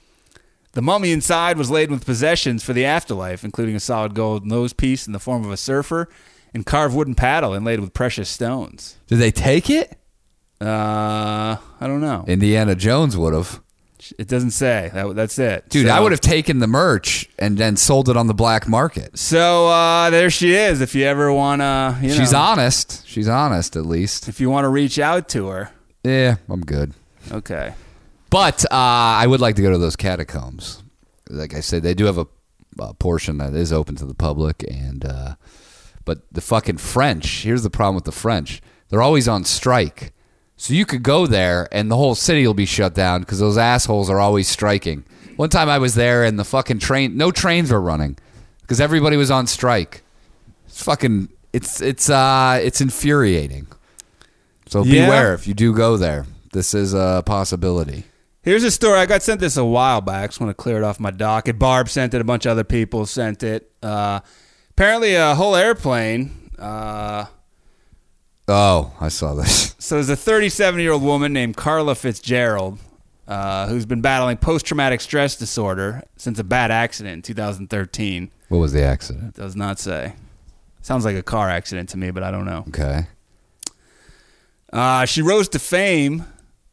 S3: The mummy inside was laden with possessions for the afterlife, including a solid gold nose piece in the form of a surfer and carved wooden paddle inlaid with precious stones.
S2: Did they take it?
S3: Uh, I don't know.
S2: Indiana Jones would have.
S3: It doesn't say. That, that's it.
S2: Dude,
S3: So-
S2: I would have taken the merch and then sold it on the black market.
S3: So uh, there she is. If you ever want to, you know,
S2: She's honest. She's honest, at least.
S3: if you want to reach out to her.
S2: Yeah, I'm good.
S3: Okay.
S2: But uh, I would like to go to those catacombs. Like I said, they do have a, a portion that is open to the public, and uh, but the fucking French. Here's the problem with the French: they're always on strike. So you could go there and the whole city will be shut down because those assholes are always striking. One time I was there and the fucking train, no trains were running because everybody was on strike. It's fucking, it's it's uh it's infuriating. So
S3: Yeah.
S2: beware if you do go there. This is a possibility.
S3: Here's a story. I got sent this a while back. Just want to clear it off my docket. Barb sent it. A bunch of other people sent it. Uh, apparently, a whole airplane. Uh,
S2: Oh, I saw this.
S3: so there's a thirty-seven-year-old woman named Carla Fitzgerald uh, who's been battling post-traumatic stress disorder since a bad accident in two thousand thirteen.
S2: What was the accident?
S3: Does not say. Sounds like a car accident to me, but I don't know.
S2: Okay.
S3: Uh, she rose to fame.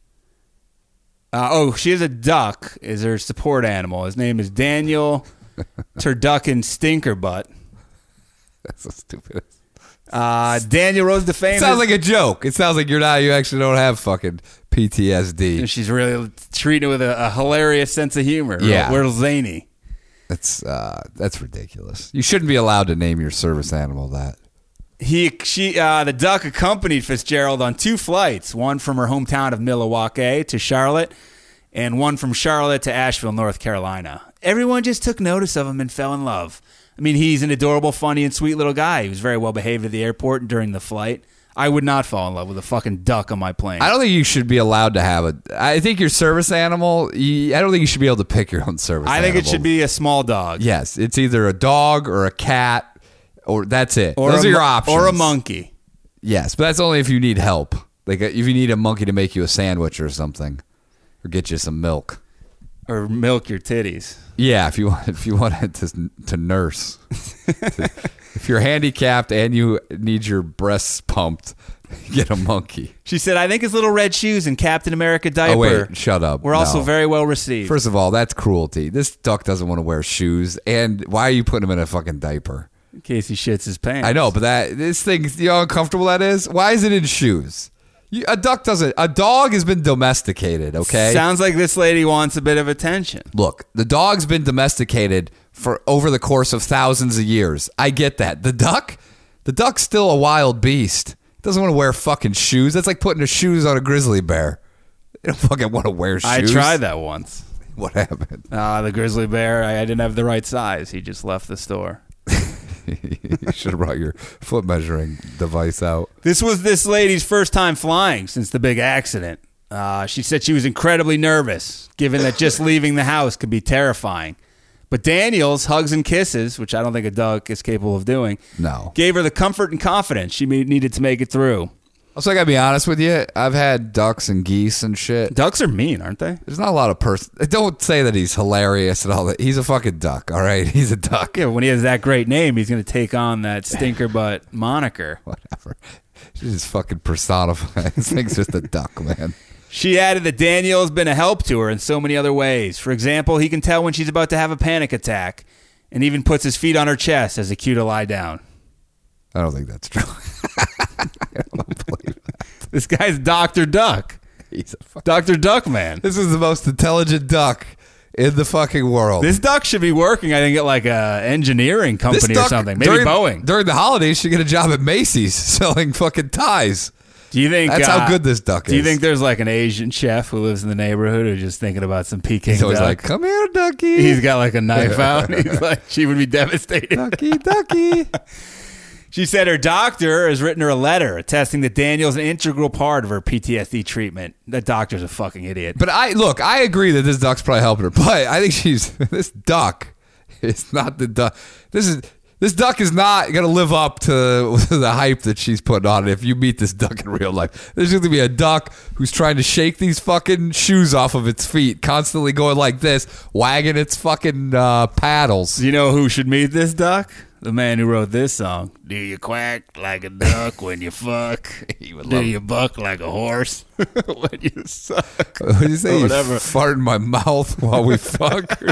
S3: Uh, oh, she has a duck is her support animal. His name is Daniel Turducken Stinkerbutt.
S2: That's so stupid.
S3: Uh, Daniel rose to fame.
S2: It sounds like a joke. It sounds like you're not. You actually don't have fucking P T S D.
S3: She's really treating it with a, a hilarious sense of humor.
S2: Yeah.
S3: Real, real zany.
S2: That's uh, that's ridiculous. You shouldn't be allowed to name your service animal that.
S3: He, she, uh, the duck accompanied Fitzgerald on two flights, one from her hometown of Milwaukee to Charlotte, and one from Charlotte to Asheville, North Carolina. Everyone just took notice of him and fell in love. I mean, he's an adorable, funny, and sweet little guy. He was very well behaved at the airport during the flight. I would not fall in love with a fucking duck on my plane.
S2: I don't think you should be allowed to have a. I think your service animal. You, I don't think you should be able to pick your own service.
S3: I think it
S2: animal.
S3: should be a small dog.
S2: Yes, it's either a dog or a cat, or that's it.
S3: Or
S2: Those
S3: a
S2: are your
S3: mo-
S2: options.
S3: Or a monkey.
S2: Yes, but that's only if you need help. Like if you need a monkey to make you a sandwich or something, or get you some milk.
S3: Or milk your titties.
S2: Yeah, if you want, if you wanted to to nurse, if you're handicapped and you need your breasts pumped, get a monkey.
S3: She said, I think his little red shoes and Captain America diaper
S2: Oh wait, shut up.
S3: were also
S2: No.
S3: very well received.
S2: First of all, that's cruelty. This duck doesn't want to wear shoes, and why are you putting him in a fucking diaper?
S3: in case he shits his pants.
S2: I know, but that this thing, you know how uncomfortable that is. Why is it in shoes? You, a duck doesn't. A dog has been domesticated. Okay.
S3: Sounds like this lady wants a bit of attention.
S2: Look, the dog's been domesticated for over the course of thousands of years. I get that. The duck, the duck's still a wild beast. It doesn't want to wear fucking shoes. That's like putting the shoes on a grizzly bear. They don't fucking want to wear shoes.
S3: I tried that once.
S2: What happened?
S3: Uh, the grizzly bear, I, I didn't have the right size. He just left the store.
S2: You should have brought your foot measuring device out.
S3: This was this lady's first time flying since the big accident. Uh, she said she was incredibly nervous, given that just leaving the house could be terrifying. But Daniel's hugs and kisses, which I don't think a duck is capable of doing,
S2: No.
S3: gave her the comfort and confidence she me- needed to make it through.
S2: Also, I gotta be honest with you. I've had ducks and geese and shit.
S3: Ducks are mean, aren't they?
S2: There's not a lot of person. Don't say that he's hilarious and all that. He's a fucking duck. All right, he's a duck.
S3: Yeah, when he has that great name, he's going to take on that stinker butt moniker.
S2: Whatever. She's just fucking personified. This thing's just a duck, man.
S3: She added that Daniel has been a help to her in so many other ways. For example, he can tell when she's about to have a panic attack and even puts his feet on her chest as a cue to lie down.
S2: I don't think that's true. I don't believe that.
S3: This guy's Doctor Duck.
S2: He's a fuck.
S3: Doctor Duckman.
S2: This is the most intelligent duck in the fucking world.
S3: This duck should be working, I think, at like a engineering
S2: This
S3: company or
S2: duck,
S3: something. Maybe
S2: during,
S3: Boeing.
S2: During the holidays, she get a job at Macy's selling fucking ties.
S3: Do you think
S2: That's
S3: uh,
S2: how good this duck is.
S3: Do you think there's like an Asian chef who lives in the neighborhood who's just thinking about some Peking
S2: He's always
S3: duck?
S2: like, "Come here, ducky."
S3: He's got like a knife out. And he's like, she would be devastated.
S2: ducky, ducky.
S3: She said her doctor has written her a letter attesting that Daniel's an integral part of her P T S D treatment. That doctor's a fucking idiot.
S2: But I look, I agree that this duck's probably helping her, but I think she's this duck is not the duck. This is this duck is not going to live up to the hype that she's putting on it. If you meet this duck in real life, there's going to be a duck who's trying to shake these fucking shoes off of its feet, constantly going like this, wagging its fucking uh, paddles.
S3: Do you know who should meet this duck? The man who wrote this song. Do you quack like a duck when you fuck?
S2: He would
S3: Do
S2: love
S3: you buck like a horse when you suck?
S2: What did you say?
S3: Or
S2: You
S3: whatever.
S2: fart in my mouth while we fuck.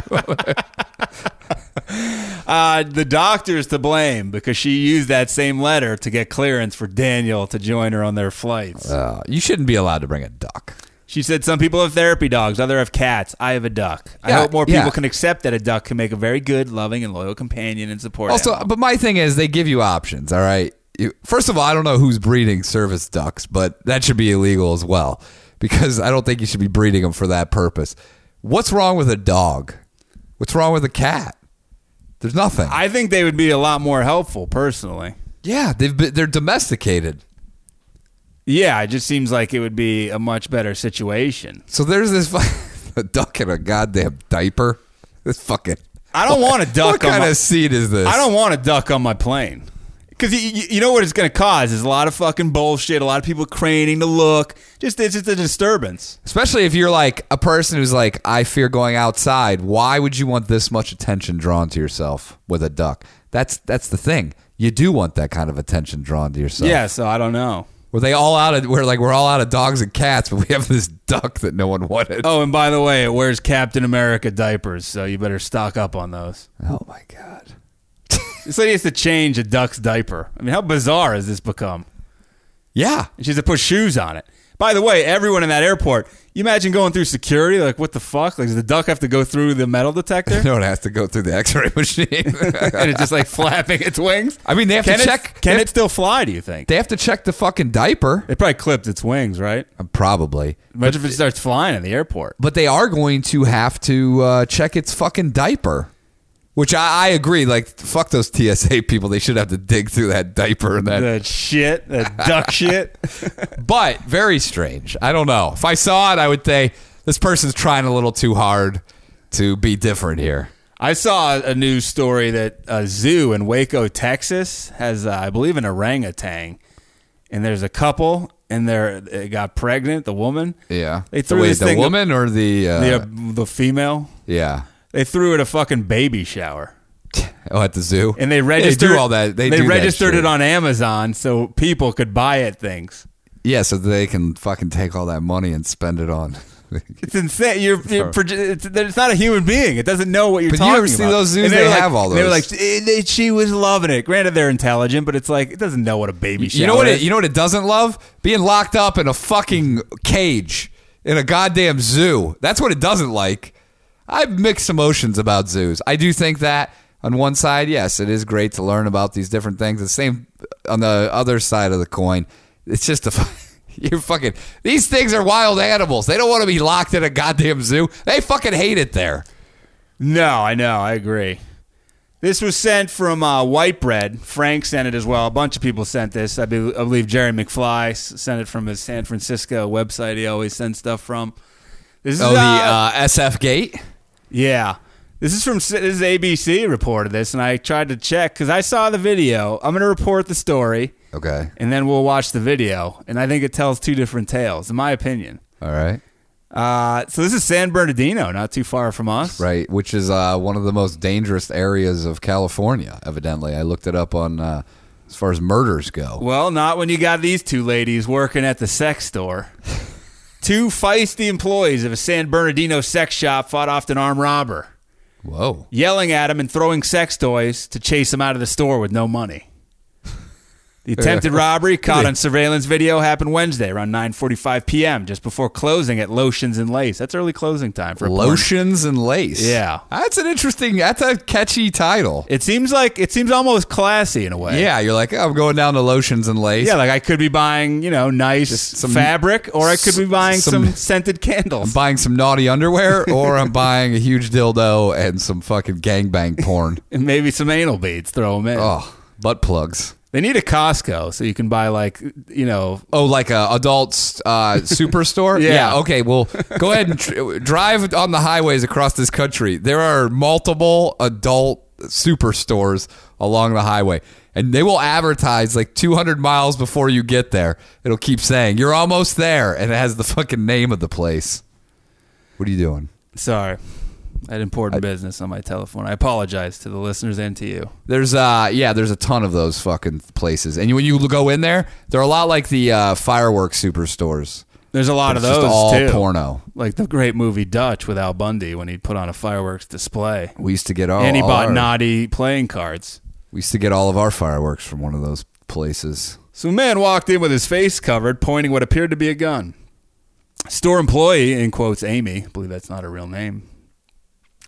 S3: Uh, the doctor's to blame because she used that same letter to get clearance for Daniel to join her on their flights.
S2: Uh, you shouldn't be allowed to bring a duck.
S3: She said some people have therapy dogs, others have cats. I have a duck. I
S2: Yeah,
S3: hope more people
S2: yeah.
S3: can accept that a duck can make a very good, loving, and loyal companion and support
S2: Also,
S3: animal.
S2: but my thing is, they give you options. All right, you, first of all, I don't know who's breeding service ducks, but that should be illegal as well because I don't think you should be breeding them for that purpose. What's wrong with a dog? What's wrong with a cat? There's nothing.
S3: I think they would be a lot more helpful, personally.
S2: Yeah, they've been, they're domesticated.
S3: Yeah, it just seems like it would be a much better situation.
S2: So there's this a duck in a goddamn diaper. This fucking.
S3: I don't want a duck.
S2: What
S3: on
S2: kind
S3: my,
S2: of seed is this?
S3: I don't want a duck on my plane. Because you, you know what it's going to cause is a lot of fucking bullshit, a lot of people craning to look. Just It's just a disturbance.
S2: Especially if you're like a person who's like, I fear going outside. Why would you want this much attention drawn to yourself with a duck? That's that's the thing. You do want that kind of attention drawn to yourself.
S3: Yeah, so I don't know.
S2: Were they all out of? We're like we're all out of dogs and cats, but we have this duck that no one wanted.
S3: Oh, and by the way, it wears Captain America diapers, so you better stock up on those.
S2: Oh my god!
S3: This lady has to change a duck's diaper. I mean, how bizarre has this become?
S2: Yeah,
S3: And she has to put shoes on it. By the way, everyone in that airport, you imagine going through security? Like, what the fuck? Like, does the duck have to go through the metal detector?
S2: no one has to go through the X-ray machine,
S3: And it's just like flapping its wings?
S2: I mean, they have
S3: Can
S2: to
S3: it,
S2: check.
S3: Can
S2: they
S3: it
S2: have,
S3: still fly, do you think?
S2: They have to check the fucking diaper.
S3: It probably clipped its wings, right?
S2: Uh, Probably.
S3: Imagine if it starts flying in the airport.
S2: But they are going to have to uh, check its fucking diaper. Which I, I agree. Like, fuck those T S A people. They should have to dig through that diaper and that.
S3: That shit, that duck shit.
S2: But very strange. I don't know. If I saw it, I would say this person's trying a little too hard to be different here.
S3: I saw a news story that a zoo in Waco, Texas, has, uh, I believe, an orangutan, and there's a couple, and they're they got pregnant. The woman,
S2: Yeah.
S3: They
S2: the
S3: threw
S2: wait,
S3: this
S2: the
S3: thing-
S2: woman or the uh,
S3: the uh, the female,
S2: yeah.
S3: they threw it a fucking baby shower,
S2: Oh, at the zoo.
S3: and they
S2: Yeah,
S3: registered
S2: they do all that. They,
S3: They,
S2: do that
S3: registered
S2: shit.
S3: it on Amazon so people could buy it things.
S2: Yeah, so they can fucking take all that money and spend it on.
S3: It's insane. You're, you're proje- it's, it's not a human being. It doesn't know what you're
S2: But you
S3: talking
S2: ever see
S3: about.
S2: those zoos?
S3: And
S2: They
S3: were like-
S2: have all
S3: They were like,
S2: those.
S3: eh, they, she was loving it. Granted, they're intelligent, but it's like it doesn't know what a baby shower
S2: You know what? It,
S3: is.
S2: you know what it doesn't love? Being locked up in a fucking cage in a goddamn zoo. That's what it doesn't like. I have mixed emotions about zoos. I do think that on one side, yes, it is great to learn about these different things. The same on the other side of the coin, it's just a. You're fucking. These things are wild animals. They don't want to be locked in a goddamn zoo. They fucking hate it there.
S3: No, I know. I agree. This was sent from uh, White Bread. Frank sent it as well. A bunch of people sent this. I, be, I believe Jerry McFly s- sent it from his San Francisco website. He always sends stuff from. This is
S2: Oh, the
S3: uh,
S2: uh, S F gate.
S3: yeah. This is from this is A B C reported this, and I tried to check because I saw the video. I'm going to report the story,
S2: Okay.
S3: and then we'll watch the video. And I think it tells two different tales, in my opinion.
S2: All right.
S3: Uh, so this is San Bernardino, not too far from us.
S2: Right, which is uh, one of the most dangerous areas of California, evidently. I looked it up on uh, as far as murders go.
S3: Well, not when you got these two ladies working at the sex store. Two feisty employees of a San Bernardino sex shop fought off an armed robber,
S2: Whoa.
S3: yelling at him and throwing sex toys to chase him out of the store with no money. The attempted robbery caught on surveillance video happened Wednesday around nine forty-five p.m. just before closing at Lotions and Lace. That's early closing time for a porn.
S2: Lotions and Lace.
S3: Yeah.
S2: That's an interesting, that's a catchy title.
S3: It seems like it seems almost classy in a way.
S2: Yeah, you're like, oh, I'm going down to Lotions and Lace.
S3: Yeah, like I could be buying, you know, nice
S2: Just some-
S3: fabric, or I could be buying some,
S2: some-
S3: scented candles.
S2: I'm buying some naughty underwear, or I'm buying a huge dildo and some fucking gangbang porn.
S3: And maybe some anal beads, throw them in.
S2: Oh, butt plugs.
S3: They need a Costco so you can buy, like, you know.
S2: Oh, like a adult uh, superstore?
S3: Yeah.
S2: Okay. Well, go ahead and tr- drive on the highways across this country. There are multiple adult superstores along the highway, and they will advertise like two hundred miles before you get there. It'll keep saying you're almost there, and it has the fucking name of the place. What are you doing?
S3: Sorry. I had important business on my telephone. I apologize to the listeners and to you.
S2: There's uh yeah, there's a ton of those fucking places, and when you go in there, they're a lot like the uh, fireworks superstores.
S3: There's a lot
S2: It's
S3: of
S2: just
S3: those,
S2: all
S3: too.
S2: porno.
S3: Like the great movie Dutch with Al Bundy when he put on a fireworks display.
S2: We used to get all,
S3: and he
S2: all
S3: bought
S2: our-
S3: naughty playing cards.
S2: We used to get all of our fireworks from one of those places.
S3: So a man walked in with his face covered, pointing what appeared to be a gun. Store employee, in quotes, Amy, I believe that's not her real name,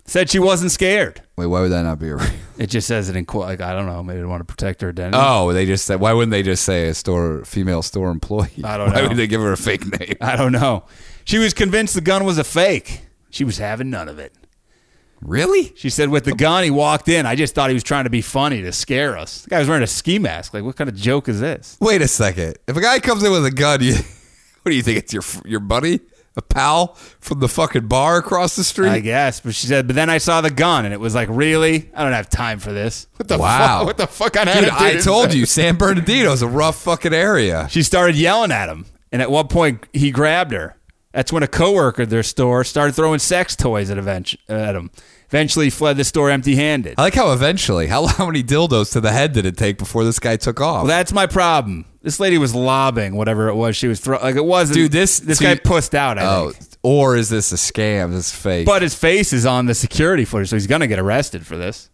S3: Said she wasn't scared.
S2: Wait, why would that not be a real?
S3: It just says it in quote. Like, I don't know. Maybe they want to protect her identity.
S2: Oh, they just said. Why wouldn't they just say a store female store employee?
S3: I don't
S2: Why
S3: know.
S2: would they give her a fake name?
S3: I don't know. She was convinced the gun was a fake. She was having none of it.
S2: Really?
S3: She said with the gun, he walked in. I just thought he was trying to be funny to scare us. The guy was wearing a ski mask. Like, what kind of joke is this?
S2: Wait a second. If a guy comes in with a gun, you, what do you think? It's your your buddy, a pal from the fucking bar across the street?
S3: I guess. But she said, but then I saw the gun, and it was like, really? I don't have time for this. What the
S2: Wow.
S3: fuck? What the fuck kind of
S2: Dude,
S3: attitude
S2: I
S3: is
S2: told
S3: that?
S2: you, San Bernardino's a rough fucking area.
S3: She started yelling at him, and at one point, he grabbed her. That's when a coworker at their store started throwing sex toys at, event- at him. Eventually, he fled the store empty-handed.
S2: I like how eventually, how, how many dildos to the head did it take before this guy took off?
S3: Well, that's my problem. This lady was lobbing whatever it was she was throwing. Like, it wasn't.
S2: Dude, this-
S3: this
S2: so
S3: guy
S2: you-
S3: pussed out, I
S2: oh,
S3: think.
S2: or is this a scam? This is fake.
S3: But his face is on the security footage, so he's going to get arrested for this.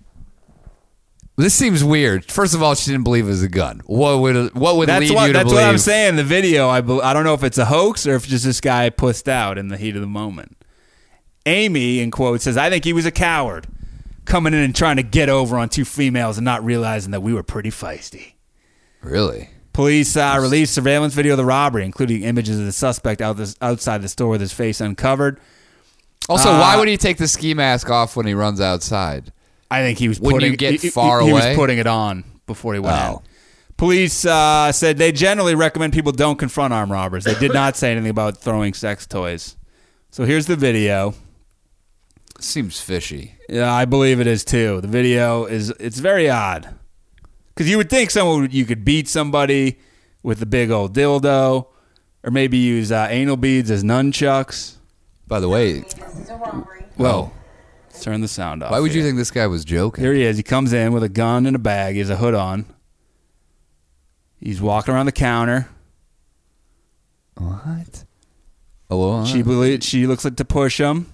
S2: This seems weird. First of all, she didn't believe it was a gun. What would what would
S3: That's
S2: lead
S3: what
S2: you to
S3: that's
S2: believe?
S3: what I'm saying. The video, I bel I don't know if it's a hoax or if just this guy pussed out in the heat of the moment. Amy, in quotes, says, "I think he was a coward, coming in and trying to get over on two females and not realizing that we were pretty feisty."
S2: Really?
S3: Police uh, released surveillance video of the robbery, including images of the suspect out this, outside the store with his face uncovered.
S2: Also,
S3: Uh,
S2: why would he take the ski mask off when he runs outside?
S3: I think he was
S2: When
S3: putting
S2: you get
S3: he,
S2: far
S3: he, he
S2: away?
S3: was putting it on before he went
S2: Oh.
S3: in. Police uh, said they generally recommend people don't confront armed robbers. They did not say anything about throwing sex toys. So here's the video.
S2: Seems fishy.
S3: Yeah, I believe it is too. The video is it's very odd because you would think someone would, you could beat somebody with a big old dildo, or maybe use uh, anal beads as nunchucks.
S2: By the way,
S5: This is a robbery.
S3: Whoa. Let's turn the sound off.
S2: why would you
S3: here.
S2: think this guy was joking?
S3: Here he is. He comes in with a gun and a bag. He has a hood on. He's walking around the counter.
S2: What? Oh,
S3: She believes she looks like to push him.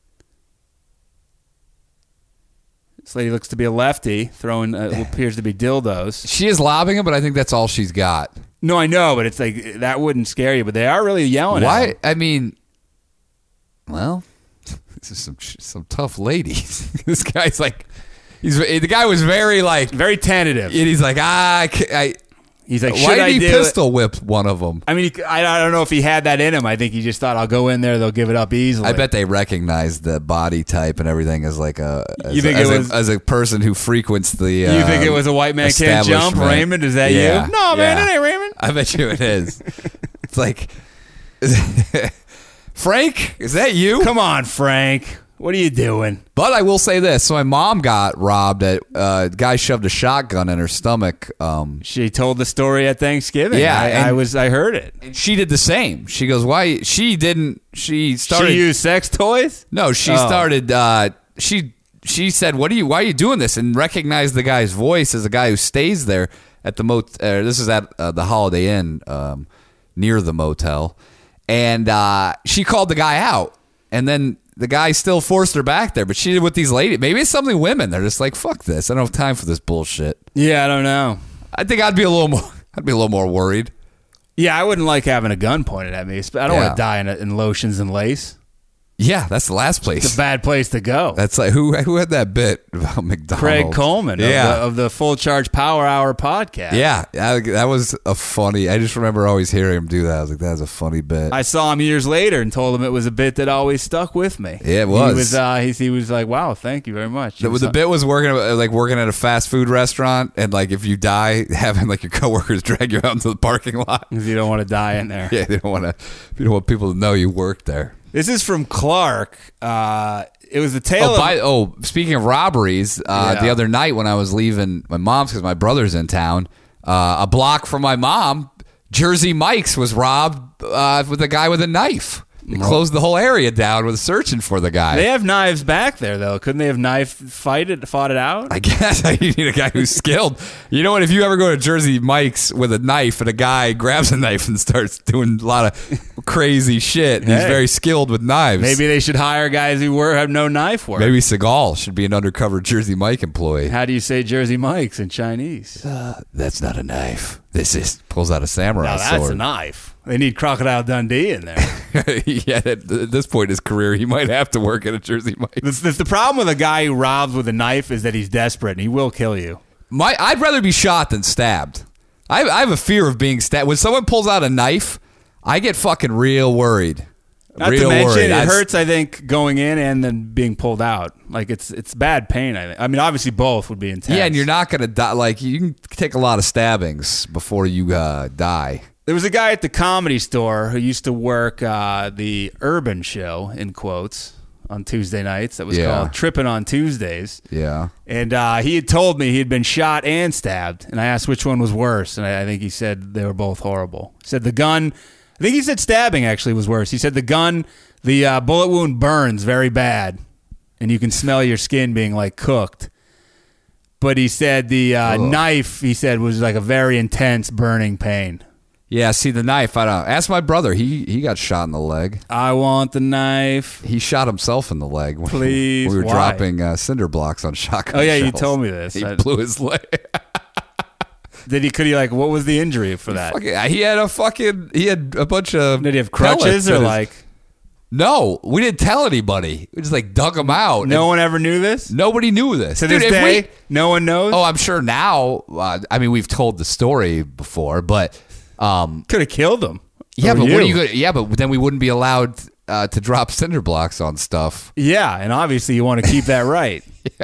S3: This lady looks to be a lefty, throwing uh, what appears to be dildos.
S2: she is lobbing him, but I think that's all she's got.
S3: No, I know, but it's like that wouldn't scare you. But they are really yelling at
S2: Why?
S3: him.
S2: I mean, well, this is some some tough ladies. This guy's like, he's the guy was very like,
S3: Very tentative.
S2: and he's like, ah, I, ca- I
S3: He's like,
S2: why
S3: should
S2: did
S3: I
S2: he
S3: do it?
S2: pistol whip one of them?
S3: I mean, he, I, I don't know if he had that in him. I think he just thought, I'll go in there, they'll give it up easily.
S2: I bet they recognized the body type and everything as like a as,
S3: You think
S2: as,
S3: it
S2: a,
S3: was-
S2: as a person who frequents the.
S3: You
S2: um,
S3: think it was a white man can't jump,
S2: establishment.
S3: Raymond? Is that
S2: Yeah,
S3: you? No, man,
S2: yeah.
S3: it ain't Raymond.
S2: I bet you it is. It's like, Frank, is that you?
S3: Come on, Frank. What are you doing?
S2: But I will say this: so my mom got robbed. At uh, guy shoved a shotgun in her stomach. Um,
S3: She told the story at Thanksgiving.
S2: Yeah,
S3: I,
S2: and-
S3: I was. I heard it.
S2: and she did the same. She goes, "Why?" She didn't. She started.
S3: She used sex toys.
S2: No, she
S3: Oh.
S2: started. Uh, she she said, "What are you? Why are you doing this?" And recognized the guy's voice as a guy who stays there at the mot. Uh, this is at uh, the Holiday Inn um, near the motel, and uh, she called the guy out, and then the guy still forced her back there. But she did with these ladies. Maybe it's something women. They're just like, "Fuck this! I don't have time for this bullshit."
S3: Yeah, I don't know.
S2: I think I'd be a little more. I'd be a little more worried.
S3: Yeah, I wouldn't like having a gun pointed at me. I don't
S2: Yeah.
S3: want to die in, in lotions and lace.
S2: Yeah, that's the last
S3: It's
S2: place.
S3: a bad place to go.
S2: That's like who who had that bit about McDonald's?
S3: Craig Coleman
S2: Yeah.
S3: of, the, of the Full Charge Power Hour podcast.
S2: Yeah, I- that was a funny. I just remember always hearing him do that. I was like, "That's a funny bit."
S3: I saw him years later and told him it was a bit that always stuck with me.
S2: Yeah, it was.
S3: He was, uh, he, he was like, wow, thank you very much. He
S2: the,
S3: was
S2: the bit was working uh, like working at a fast food restaurant, and like if you die, having like your coworkers drag you out into the parking lot.
S3: Because you don't want to die in there.
S2: Yeah, they don't want to. You don't want people to know you worked there.
S3: This is from Clark. Uh, it was the tale
S2: Oh,
S3: of...
S2: by, oh, speaking of robberies, uh,
S3: Yeah.
S2: the other night when I was leaving my mom's because my brother's in town, uh, a block from my mom, Jersey Mike's was robbed uh, with a guy with a knife. They closed the whole area down with searching for the guy.
S3: They have knives back there, though. Couldn't they have knife fight it, fought it out?
S2: I guess you need a guy who's skilled. You know what? If you ever go to Jersey Mike's with a knife and a guy grabs a knife and starts doing a lot of crazy shit, and he's
S3: Hey.
S2: very skilled with knives.
S3: Maybe they should hire guys who were have no knife work.
S2: Maybe Seagal should be an undercover Jersey Mike employee.
S3: How do you say Jersey Mike's in Chinese?
S2: That's not a knife. This is pulls out a samurai
S3: Now that's
S2: sword.
S3: a knife. They need Crocodile Dundee in there.
S2: yeah, at, at this point in his career, he might have to work at a Jersey Mike's.
S3: This, this, the problem with a guy who robs with a knife is that he's desperate and he will kill you.
S2: My, I'd rather be shot than stabbed. I, I have a fear of being stabbed. When someone pulls out a knife, I get fucking real worried.
S3: Not
S2: real
S3: to mention,
S2: worried.
S3: it
S2: I-
S3: hurts, I think, going in and then being pulled out. Like, it's it's bad pain, I think. I mean, obviously, both would be intense.
S2: Yeah, and you're not going to die. Like, you can take a lot of stabbings before you uh, die.
S3: There was a guy at the Comedy Store who used to work uh, the Urban Show, in quotes, on Tuesday nights. That was
S2: Yeah.
S3: called Trippin' on Tuesdays.
S2: Yeah.
S3: And uh, he had told me he had been shot and stabbed. And I asked which one was worse. And I, I think he said they were both horrible. He said the gun, I think he said stabbing actually was worse. He said the gun, the uh, bullet wound burns very bad. And you can smell your skin being like cooked. But he said the uh, knife, he said, was like a very intense burning pain.
S2: Yeah, see, the knife, I don't know. Ask my brother. He he got shot in the leg.
S3: I want the knife.
S2: He shot himself in the leg when
S3: Please,
S2: we were
S3: why?
S2: dropping uh, cinder blocks on shotgun
S3: Oh, yeah, you
S2: shells.
S3: told me this.
S2: He
S3: I-
S2: blew his leg.
S3: Did he, could he like, what was the injury for that?
S2: Fucking- he had a fucking, he had a bunch of
S3: Did he have
S2: pellets
S3: crutches
S2: in
S3: or
S2: his-
S3: like,
S2: No, we didn't tell anybody. We just like dug him out.
S3: no
S2: And
S3: one ever knew this?
S2: Nobody knew this.
S3: To
S2: Dude,
S3: this
S2: if
S3: day,
S2: we-
S3: no one knows?
S2: oh, I'm sure now. Uh, I mean, we've told the story before, but um,
S3: Could have killed him.
S2: yeah,
S3: Or
S2: but what are you going? Yeah, but then we wouldn't be allowed uh, to drop cinder blocks on stuff.
S3: Yeah, and obviously you want to keep that right.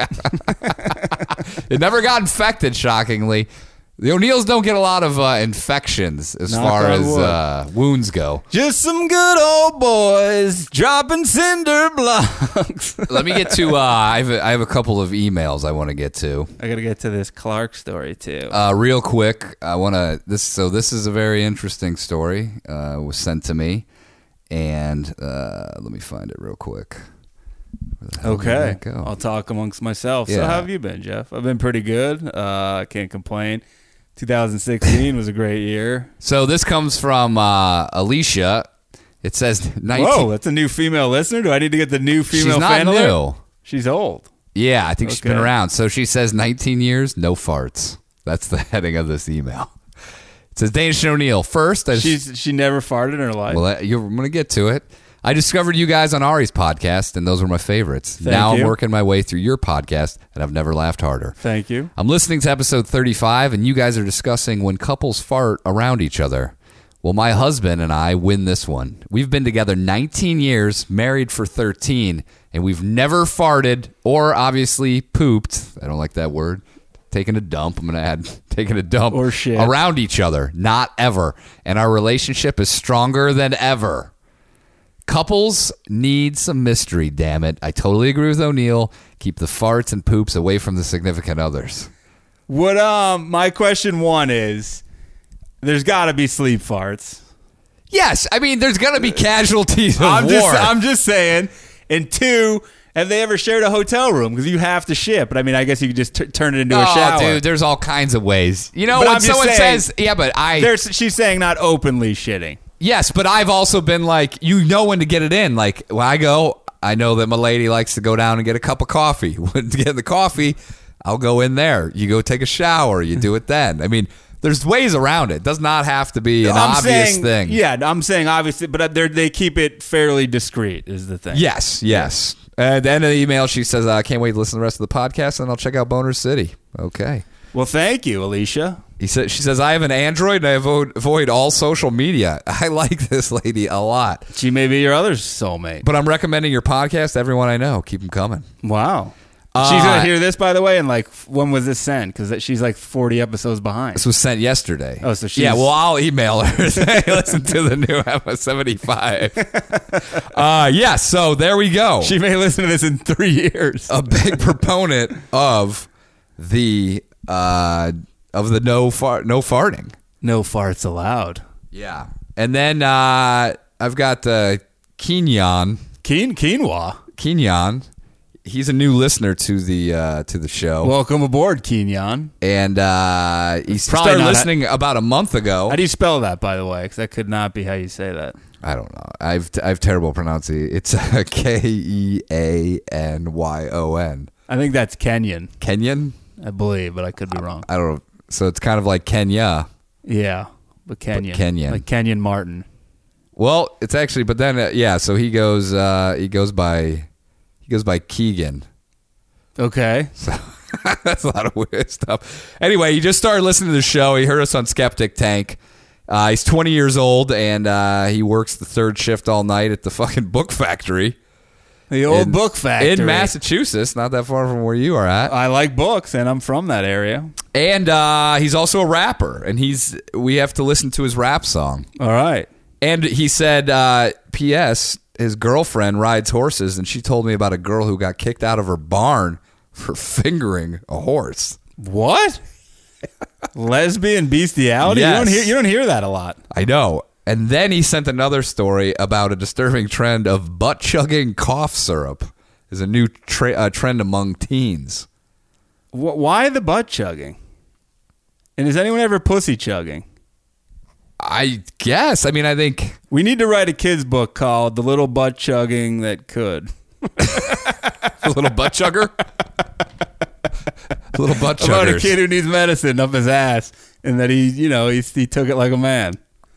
S2: It never got infected. Shockingly, the O'Neills don't get a lot of uh, infections as
S3: Knock
S2: far
S3: on
S2: as
S3: wood.
S2: uh, wounds go.
S3: Just some good old boys dropping cinder blocks.
S2: Let me get to. Uh, I have a, I have a couple of emails I want to get to.
S3: I got to get to this Clark story too.
S2: Uh, real quick, I want to this. So this is a very interesting story. Uh, was sent to me, and uh, let me find it real quick. Where the hell did
S3: Okay,
S2: that go?
S3: I'll talk amongst myself. So
S2: Yeah.
S3: how have you been, Jeff? I've been pretty good. Uh, I can't complain. twenty sixteen was a great year.
S2: So this comes from uh, Alicia. It says nineteen.
S3: Whoa, that's a new female listener. Do I need to get the new female
S2: She's not
S3: fan alert?
S2: new.
S3: She's old.
S2: Yeah, I think she's been
S3: Okay.
S2: around. So she says nineteen years, no farts. That's the heading of this email. It says Danish and O'Neill. First, I just,
S3: She's she never farted in her life.
S2: well, you're, I'm going to get to it. I discovered you guys on Ari's podcast, and those were my favorites.
S3: Thank
S2: now
S3: you.
S2: I'm working my way through your podcast, and I've never laughed harder.
S3: Thank you.
S2: I'm listening to episode thirty-five, and you guys are discussing when couples fart around each other. Well, my husband and I win this one. We've been together nineteen years, married for thirteen, and we've never farted or obviously pooped. I don't like that word. Taking a dump. I'm going to add taking a dump.
S3: Or shit.
S2: Around each other. Not ever. And our relationship is stronger than ever. Couples need some mystery, damn it. I totally agree with O'Neill. Keep the farts and poops away from the significant others.
S3: What um my question one is, there's got to be sleep farts.
S2: Yes, I mean, there's going to be casualties of
S3: I'm
S2: war.
S3: just I'm just saying. And two, have they ever shared a hotel room? Because you have to shit. But I mean, I guess you could just t- turn it into a
S2: oh,
S3: shower.
S2: dude, there's all kinds of ways. You know,
S3: But
S2: when
S3: I'm just
S2: someone
S3: saying,
S2: says, yeah, but I...
S3: There's, she's saying not openly shitting.
S2: Yes, but I've also been like, you know when to get it in. Like, when I go, I know that my lady likes to go down and get a cup of coffee. When to get the coffee, I'll go in there. You go take a shower. You do it then. I mean, there's ways around it. It does not have to be an
S3: I'm
S2: obvious
S3: saying,
S2: thing.
S3: Yeah, I'm saying obviously, but they're, they keep it fairly discreet is the thing.
S2: Yes, yes. At the end of the email, she says, I can't wait to listen to the rest of the podcast, and I'll check out Boner City. Okay.
S3: Well, thank you, Alicia.
S2: He said, she says, I have an Android, and I avoid, avoid all social media. I like this lady a lot.
S3: She may be your other soulmate.
S2: But I'm recommending your podcast to everyone I know. Keep them coming.
S3: Wow.
S2: Uh,
S3: She's going to hear this, by the way, and like, when was this sent? Because she's like forty episodes behind.
S2: This was sent yesterday.
S3: Oh, so she's-
S2: yeah. Well, I'll email her. Say, listen to the new episode seventy-five. uh, yeah. So there we go.
S3: She may listen to this in three years.
S2: a big proponent of the uh, of the no fart no farting.
S3: No farts allowed.
S2: Yeah. And then uh, I've got uh, Kenyon.
S3: Keen quinoa.
S2: Kenyon. He's a new listener to the uh, to the show.
S3: Welcome aboard, Kenyon.
S2: And uh, he
S3: Probably
S2: started
S3: not-
S2: listening about a month ago.
S3: How do you spell that, by the way? Because that could not be how you say that.
S2: I don't know. I've I have terrible pronunciation. It's uh, K E A N Y O N.
S3: I think that's Kenyon,
S2: Kenyon?
S3: I believe, but I could be wrong.
S2: I don't know. So it's kind of like Kenya.
S3: Yeah, but Kenyon.
S2: Kenyon.
S3: Like Kenyon Martin.
S2: Well, it's actually, but then uh, yeah. So he goes, uh, he goes by, he goes by Keegan.
S3: Okay.
S2: So that's a lot of weird stuff. Anyway, he just started listening to the show. He heard us on Skeptic Tank. Uh, he's twenty years old, and uh, he works the third shift all night at the fucking book factory.
S3: The old
S2: in,
S3: book factory.
S2: In Massachusetts, not that far from where you are at.
S3: I like books, and I'm from that area.
S2: And uh, he's also a rapper, and he's we have to listen to his rap song.
S3: All right.
S2: And he said, uh, P S, his girlfriend rides horses, and she told me about a girl who got kicked out of her barn for fingering a horse.
S3: What? Lesbian bestiality?
S2: Yes.
S3: You don't hear you don't hear that a lot.
S2: I know. And then he sent another story about a disturbing trend of butt-chugging cough syrup is a new tra- uh, trend among teens.
S3: Wh- Why the butt chugging? And is anyone ever pussy chugging?
S2: I guess. I mean, I think...
S3: We need to write a kid's book called The Little Butt Chugging That Could.
S2: A little butt chugger? A little butt chuggers.
S3: About a kid who needs medicine up his ass and that he, you know, he, he took it like a man.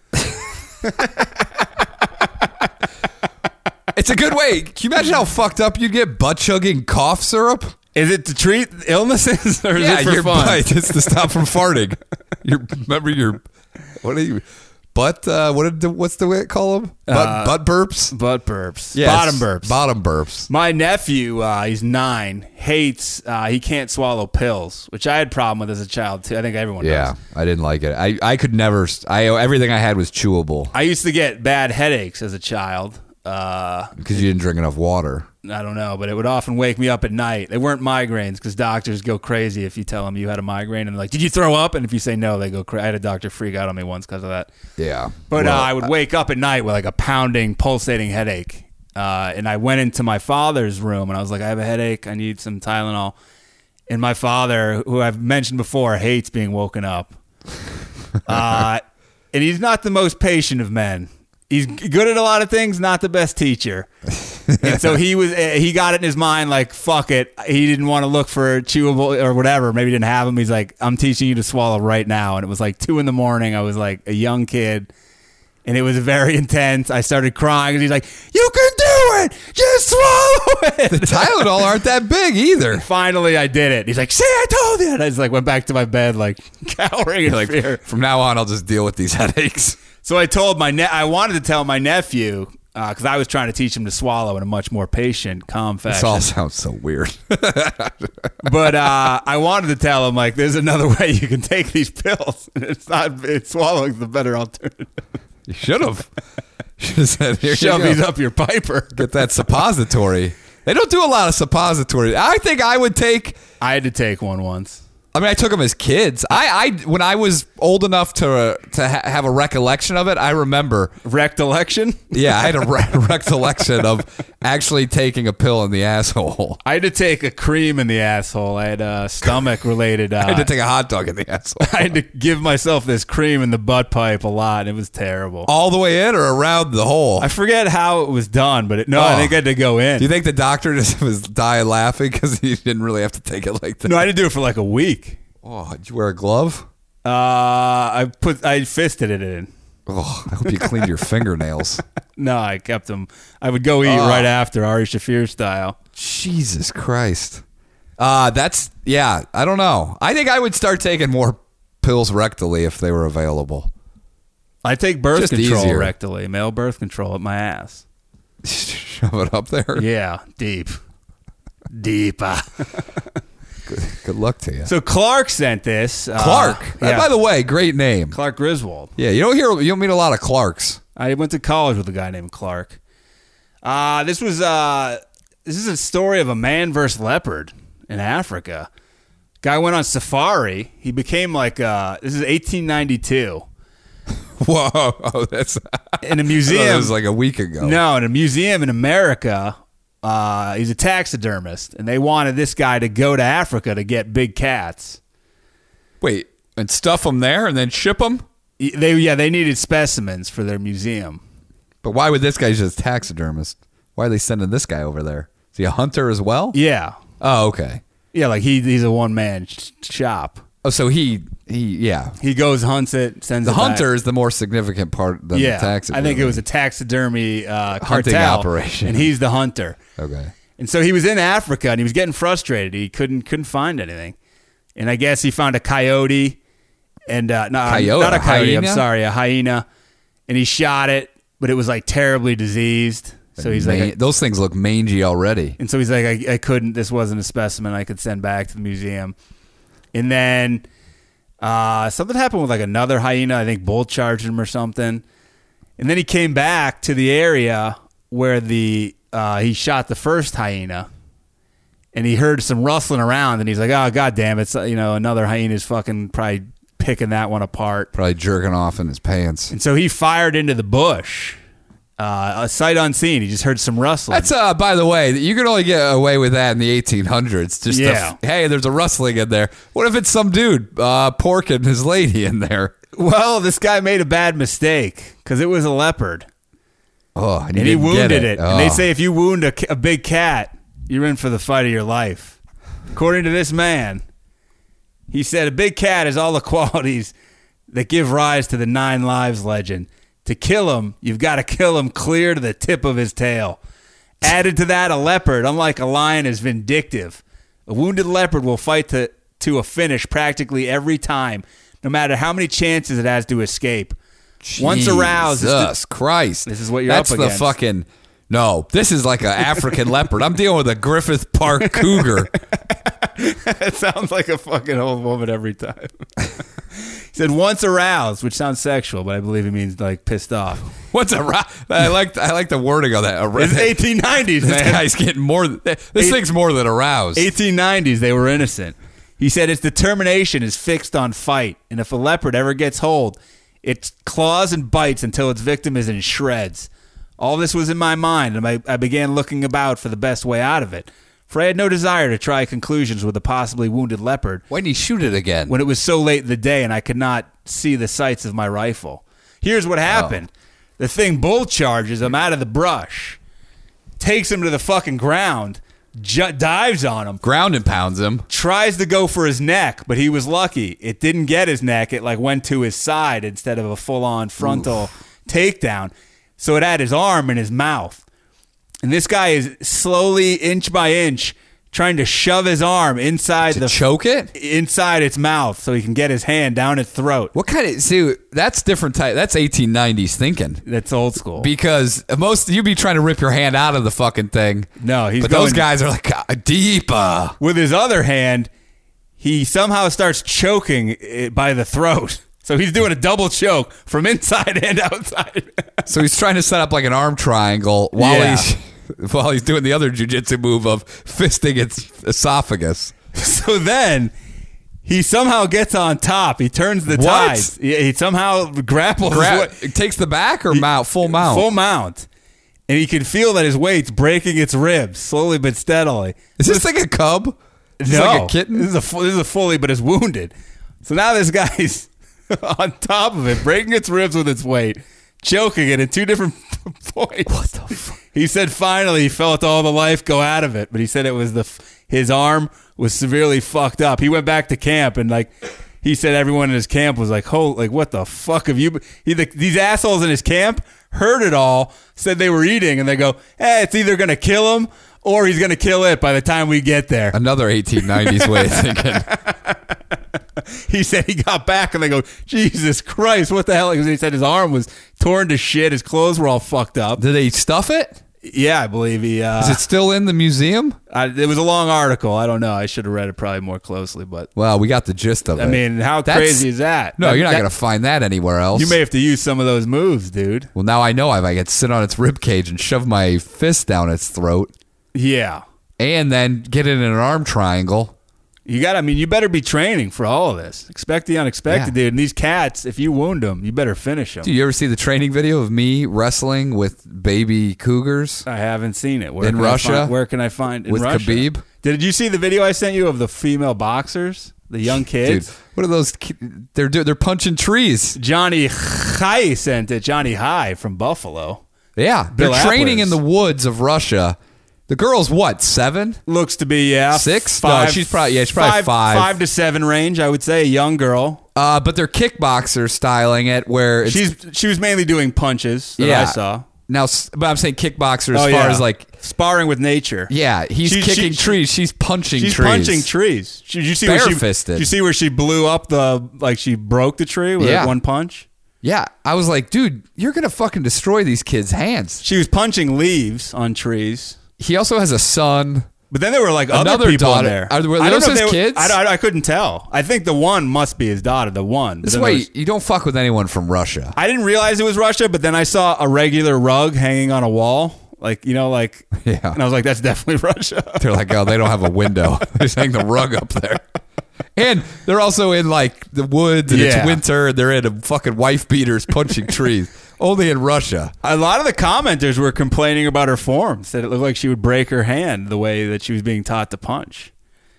S2: It's a good way. Can you imagine how fucked up you'd get butt chugging cough syrup?
S3: Is it to treat illnesses or is
S2: Yeah,
S3: it for
S2: your
S3: fun?
S2: butt. It's to stop from farting. You remember your what are you butt? Uh, what did the, what's the way it call them? Butt,
S3: Uh,
S2: butt burps.
S3: Butt burps.
S2: Yes,
S3: Bottom burps.
S2: Bottom burps.
S3: My nephew, uh, he's nine, hates, uh, he can't swallow pills, which I had a problem with as a child, too. I think everyone
S2: Yeah,
S3: does.
S2: I didn't like it. I, I could never. I everything I had was chewable
S3: I used to get bad headaches as a child. Uh,
S2: because you didn't drink enough water.
S3: I don't know, but it would often wake me up at night. They weren't migraines because doctors go crazy if you tell them you had a migraine and they're like, did you throw up? And if you say no, they go crazy. I had a doctor freak out on me once because of that.
S2: Yeah,
S3: But
S2: Well,
S3: uh, I would wake up at night with like a pounding, pulsating headache. Uh, and I went into my father's room and I was like, I have a headache. I need some Tylenol. And my father, who I've mentioned before, hates being woken up. Uh, and he's not the most patient of men. He's good at a lot of things, not the best teacher. And so he was he got it in his mind like, fuck it. He didn't want to look for chewable or whatever. Maybe he didn't have them. He's like, I'm teaching you to swallow right now. And it was like two in the morning. I was like a young kid. And it was very intense. I started crying. And he's like, you can do it. Just swallow it.
S2: the Tylenol aren't that big either.
S3: Finally, I did it. He's like, see, I told you. And I just like went back to my bed like cowering in
S2: Like
S3: fear.
S2: from now on, I'll just deal with these headaches.
S3: So I told my ne- I wanted to tell my nephew because I was trying to teach him to swallow in a much more patient, calm
S2: This
S3: fashion.
S2: all sounds so weird.
S3: But uh, I wanted to tell him like, there's another way you can take these pills. It's not it's swallowing's the better alternative.
S2: You should have. Should have said, here
S3: Shove
S2: you go.
S3: these up your piper.
S2: Get that suppository. They don't do a lot of suppositories. I think I would take.
S3: I had to take one once.
S2: I mean, I took them as kids. I, I when I was old enough to uh, to ha- have a recollection of it, I remember.
S3: Rectelection?
S2: Yeah, I had a re- recollection of actually taking a pill in the asshole.
S3: I had to take a cream in the asshole. I had a stomach related. Uh,
S2: I had to take a hot dog in the asshole.
S3: I had to give myself this cream in the butt pipe a lot, and it was terrible.
S2: All the way in or around the hole?
S3: I forget how it was done, but it, no,
S2: Oh.
S3: I think I had to go in.
S2: Do you think the doctor just was dying laughing because he didn't really have to take it like that?
S3: No, I had to do it for like a week.
S2: Oh, did you wear a glove?
S3: Uh, I put I fisted it in.
S2: Oh, I hope you cleaned your fingernails.
S3: No, I kept them. I would go eat
S2: Oh.
S3: right after Ari Shafir style.
S2: Jesus Christ. Uh, that's, yeah, I don't know. I think I would start taking more pills rectally if they were available.
S3: I take birth
S2: Just
S3: control
S2: easier.
S3: rectally, male birth control up my ass.
S2: Shove it up there.
S3: Yeah, deep, deep. uh.
S2: Good, good luck to you.
S3: So Clark sent this. Uh,
S2: Clark. Uh,
S3: yeah.
S2: by the way, great name.
S3: Clark Griswold.
S2: Yeah, you don't hear, you don't meet a lot of Clarks.
S3: I went to college with a guy named Clark. Uh, this was uh, this is a story of a man versus leopard in Africa. Guy went on safari. He became like uh, this is eighteen ninety-two
S2: Whoa, oh, that's
S3: in a
S2: it
S3: museum.
S2: was like a week ago.
S3: No, in a museum in America. Uh, he's a taxidermist, and they wanted this guy to go to Africa to get big cats.
S2: Wait, and stuff them there and then ship them?
S3: They yeah, they needed specimens for their museum.
S2: But why would this guy just taxidermist? Why are they sending this guy over there? Is he a hunter as well?
S3: Yeah,
S2: Oh, okay.
S3: yeah, like he he's a one man sh- shop.
S2: Oh, so he he yeah.
S3: He goes, hunts it, sends
S2: The
S3: it back.
S2: hunter is the more significant part than
S3: Yeah,
S2: the taxidermy.
S3: I think it was a taxidermy uh,
S2: Hunting
S3: cartel
S2: operation.
S3: and he's the hunter.
S2: Okay.
S3: And so he was in Africa and he was getting frustrated. He couldn't couldn't find anything, and I guess he found a coyote and uh, no,
S2: Coyote?
S3: not a coyote.
S2: Hyena?
S3: I'm sorry, a hyena, and he shot it, but it was like terribly diseased. So he's
S2: Man-
S3: like,
S2: those things look mangy already.
S3: and so he's like, I, I couldn't. This wasn't a specimen I could send back to the museum. And then uh, something happened with like another hyena. I think bull charged him or something. And then he came back to the area where the uh, he shot the first hyena, and he heard some rustling around, and he's like, "Oh god damn it! You know, another hyena's fucking probably picking that one apart."
S2: Probably jerking off in his pants.
S3: And so he fired into the bush, uh, a sight unseen. He just heard some rustling.
S2: That's uh. By the way, you could only get away with that in the eighteen hundreds. Just
S3: Yeah.
S2: the, hey, there's a rustling in there. What if it's some dude uh, porking his lady in there?
S3: Well, this guy made a bad mistake because it was a leopard,
S2: Oh, and,
S3: and he
S2: didn't get
S3: wounded it. And they
S2: Oh.
S3: say if you wound a, ca- a big cat, you're in for the fight of your life. According to this man, he said a big cat has all the qualities that give rise to the Nine Lives legend. To kill him, you've got to kill him clear to the tip of his tail. Added to that, a leopard, unlike a lion, is vindictive. A wounded leopard will fight to, to a finish practically every time, no matter how many chances it has to escape. Once aroused, it's
S2: Jesus Christ!
S3: This is what you're
S2: That's
S3: up
S2: the
S3: against.
S2: fucking. No, this is like an African leopard. I'm dealing with a Griffith Park cougar.
S3: It sounds like a fucking old woman every time. He said once aroused, which sounds sexual, but I believe he means like pissed off.
S2: What's a ra- I like I like the wording of that. A-
S3: It's eighteen nineties,
S2: This
S3: man.
S2: guy's getting more. This
S3: Eight-
S2: thing's more than aroused.
S3: eighteen nineties, they were innocent. He said its determination is fixed on fight, and if a leopard ever gets hold, it claws and bites until its victim is in shreds. All this was in my mind, and I, I began looking about for the best way out of it, for I had no desire to try conclusions with a possibly wounded leopard
S2: Why didn't he shoot it again?
S3: when it was so late in the day and I could not see the sights of my rifle. Here's what happened. The thing bull charges him out of the brush, takes him to the fucking ground, ju- dives on him,
S2: Ground and pounds him.
S3: tries to go for his neck, but he was lucky. It didn't get his neck. It like went to his side instead of a full-on frontal takedown. So it had his arm in his mouth. And this guy is slowly, inch by inch, trying to shove his arm inside
S2: To
S3: the
S2: choke it?
S3: inside its mouth so he can get his hand down its throat.
S2: What kind of see? That's different type. That's eighteen nineties thinking.
S3: That's old school.
S2: Because most you'd be trying to rip your hand out of the fucking thing.
S3: no, he's
S2: But
S3: going
S2: those guys are like "Ah, deeper.
S3: with his other hand. He somehow starts choking it by the throat. So he's doing a double choke from inside and outside.
S2: So he's trying to set up like an arm triangle while
S3: Yeah.
S2: he's while he's doing the other jujitsu move of fisting its esophagus.
S3: So then he somehow gets on top. He turns the
S2: What?
S3: tides. He, he somehow grapples. his
S2: Grab,
S3: way-
S2: it takes the back or mount full mount.
S3: Full mount. And he can feel that his weight's breaking its ribs slowly but steadily.
S2: Is this like a cub? Is this
S3: no,
S2: like a kitten?
S3: This is a fu- this is a fully, but it's wounded. So now this guy's on top of it, breaking its ribs with its weight, choking it at two different points. What the fuck? He said finally he felt all the life go out of it, but he said it was the f- his arm was severely fucked up. He went back to camp and like he said everyone in his camp was like, "Oh, like what the fuck have you?" Been? He the, these assholes in his camp heard it all, said they were eating, and they go, "Hey, it's either gonna kill him or he's gonna kill it by the time we get there."
S2: Another eighteen nineties way of thinking.
S3: He said he got back and they go, "Jesus Christ, what the hell?" Because he said his arm was torn to shit, his clothes were all fucked up.
S2: Did they stuff it?
S3: Yeah, I believe he. Uh,
S2: Is it still in the museum?
S3: I, it was a long article. I don't know. I should have read it probably more closely, but
S2: Well, we got the gist of it.
S3: I mean, how
S2: That's-
S3: crazy is that?
S2: No,
S3: That-
S2: you're not
S3: that-
S2: going to find that anywhere else.
S3: You may have to use some of those moves, dude.
S2: Well, now I know if I could sit on its rib cage and shove my fist down its throat
S3: Yeah,
S2: and then get it in an arm triangle.
S3: you got. I mean, you better be training for all of this. Expect the unexpected,
S2: Yeah.
S3: dude. And these cats, if you wound them, you better finish them.
S2: Do you ever see the training video of me wrestling with baby cougars
S3: I haven't seen it. Where
S2: In
S3: can I
S2: Russia?
S3: find- where can I find in
S2: with
S3: Russia?
S2: Khabib?
S3: Did you see the video I sent you of the female boxers, the young
S2: Dude,
S3: kids?
S2: what are those? ki- They're do- they're punching trees.
S3: Johnny High sent it. Johnny High from Buffalo.
S2: Yeah,
S3: Bill
S2: they're training
S3: Applers.
S2: in the woods of Russia, The girl's what, seven?
S3: Looks to be, yeah.
S2: Six? No, she's probably- yeah, she's probably five.
S3: Five to seven range, I would say. A young girl.
S2: Uh, but they're kickboxer styling it where it's...
S3: She's She was mainly doing punches that
S2: Yeah.
S3: I saw.
S2: Now, s- but I'm saying kickboxer as
S3: Oh,
S2: far
S3: yeah.
S2: as like...
S3: Sparring with nature.
S2: Yeah, he's
S3: She-
S2: kicking
S3: she-
S2: trees. She's punching
S3: She's
S2: trees.
S3: punching trees. Did you see where she,
S2: Bare-fisted.
S3: did you see where she blew up the, like she broke the tree with
S2: Yeah.
S3: one punch?
S2: Yeah, I was like, dude, you're going to fucking destroy these kids' hands.
S3: She was punching leaves on trees.
S2: He also has a son.
S3: But then there were like
S2: Another
S3: other people
S2: daughter.
S3: in there.
S2: Are- were
S3: I don't
S2: those
S3: know if
S2: his
S3: they were-
S2: kids?
S3: I, I, I couldn't tell. I think the one must be his daughter. The one. But
S2: This
S3: then
S2: way,
S3: there was-
S2: you don't fuck with anyone from Russia.
S3: I didn't realize it was Russia, but then I saw a regular rug hanging on a wall. Like, you know, like,
S2: Yeah.
S3: and I was like, that's definitely Russia.
S2: They're like, oh, they don't have a window. They just hang the rug up there. And they're also in like the woods and
S3: Yeah.
S2: it's winter and they're in a fucking wife beaters punching trees. Only in Russia.
S3: A lot of the commenters were complaining about her form, said it looked like she would break her hand the way that she was being taught to punch.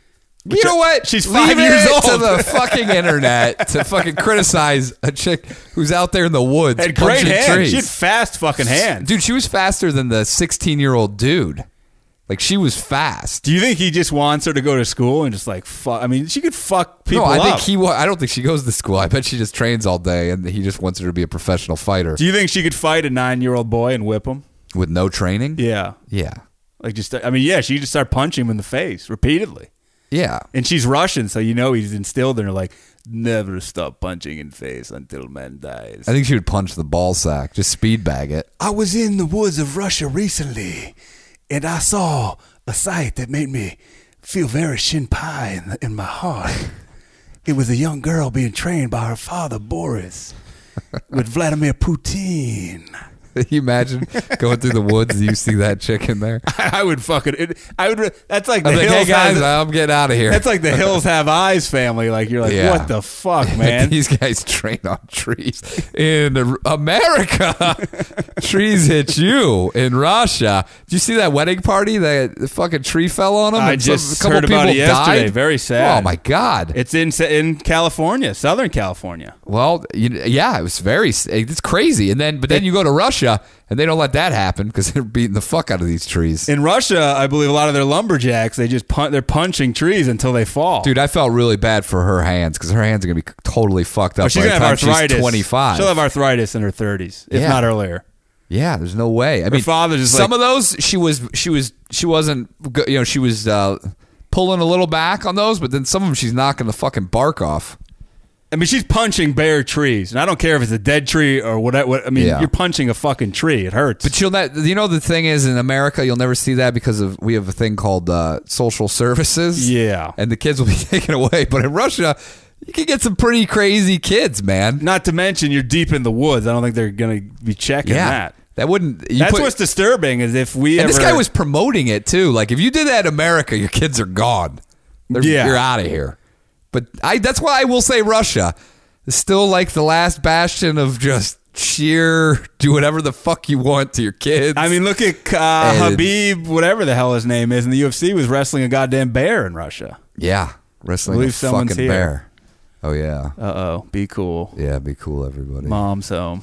S2: You know what?
S3: She's
S2: Leave
S3: five years
S2: it to
S3: old.
S2: the fucking internet to fucking criticize a chick who's out there in the woods
S3: Had great
S2: punching
S3: hands.
S2: trees.
S3: She had fast fucking hands.
S2: Dude, she was faster than the sixteen-year-old dude. Like, she was fast.
S3: Do you think he just wants her to go to school and just like fuck? I mean, she could fuck people
S2: no, I
S3: up.
S2: think he. wa- I don't think she goes to school. I bet she just trains all day, and he just wants her to be a professional fighter
S3: Do you think she could fight a nine-year-old boy and whip him?
S2: with no training.
S3: Yeah.
S2: Yeah,
S3: Like just, I mean, yeah, she could just start punching him in the face repeatedly.
S2: yeah.
S3: And she's Russian, so you know he's instilled in her like, never stop punching in face until man dies.
S2: I think she would punch the ball sack, just speed bag it.
S3: I was in the woods of Russia recently, and I saw a sight that made me feel very shinpai in, in my heart. It was a young girl being trained by her father, Boris, with Vladimir Putin.
S2: Can you imagine going through the woods and you see that chick in there?
S3: I would fucking. It, I would. That's like the
S2: I'm like,
S3: hills.
S2: hey guys,
S3: have,
S2: I'm getting out of here.
S3: that's like the Hills Have Eyes family. Like you're like,
S2: Yeah.
S3: what the fuck, man?
S2: These guys train on trees in America. Trees hit you in Russia. Did you see that wedding party? That the fucking tree fell on them.
S3: I
S2: and some-
S3: just
S2: a couple
S3: heard about
S2: people
S3: it yesterday.
S2: died?
S3: Very sad.
S2: Oh my god.
S3: It's in in California, Southern California.
S2: Well, you, yeah, it was very. It's crazy. And then, but then you go to Russia and they don't let that happen because they're beating the fuck out of these trees.
S3: In Russia, I believe a lot of their lumberjacks they just pun- they're punching trees until they fall.
S2: Dude, I felt really bad for her hands because her hands are gonna be totally fucked up.
S3: Oh, she's
S2: by
S3: gonna
S2: the
S3: have
S2: time
S3: arthritis.
S2: She's twenty-five.
S3: She'll have arthritis in her thirties, if
S2: Yeah.
S3: not earlier.
S2: Yeah, there's no way. I mean,
S3: father's just
S2: some
S3: like-
S2: of those she was she was she wasn't go- you know she was uh, pulling a little back on those, but then some of them she's knocking the fucking bark off.
S3: I mean, she's punching bare trees, and I don't care if it's a dead tree or what. what I mean,
S2: Yeah.
S3: you're punching a fucking tree. It hurts.
S2: But you'll not, you know the thing is in America you'll never see that because of we have a thing called uh, social services.
S3: Yeah.
S2: and the kids will be taken away. But in Russia, you can get some pretty crazy kids, man.
S3: not to mention, you're deep in the woods. I don't think they're gonna be checking
S2: Yeah,
S3: that.
S2: that wouldn't. You
S3: That's
S2: put-
S3: what's disturbing is if we
S2: And
S3: ever.
S2: this guy was promoting it too. Like if you did that in America, your kids are gone. They're,
S3: Yeah.
S2: you're out of here. But I that's why I will say Russia is still like the last bastion of just sheer do whatever the fuck you want to your kids.
S3: I mean, look at uh,
S2: And-
S3: Habib, whatever the hell his name is, in the U F C was wrestling a goddamn bear in Russia.
S2: yeah, wrestling
S3: believe
S2: a
S3: someone's
S2: fucking
S3: here.
S2: bear. Oh yeah,
S3: Uh oh, be cool.
S2: yeah. Be cool, everybody.
S3: Mom's home.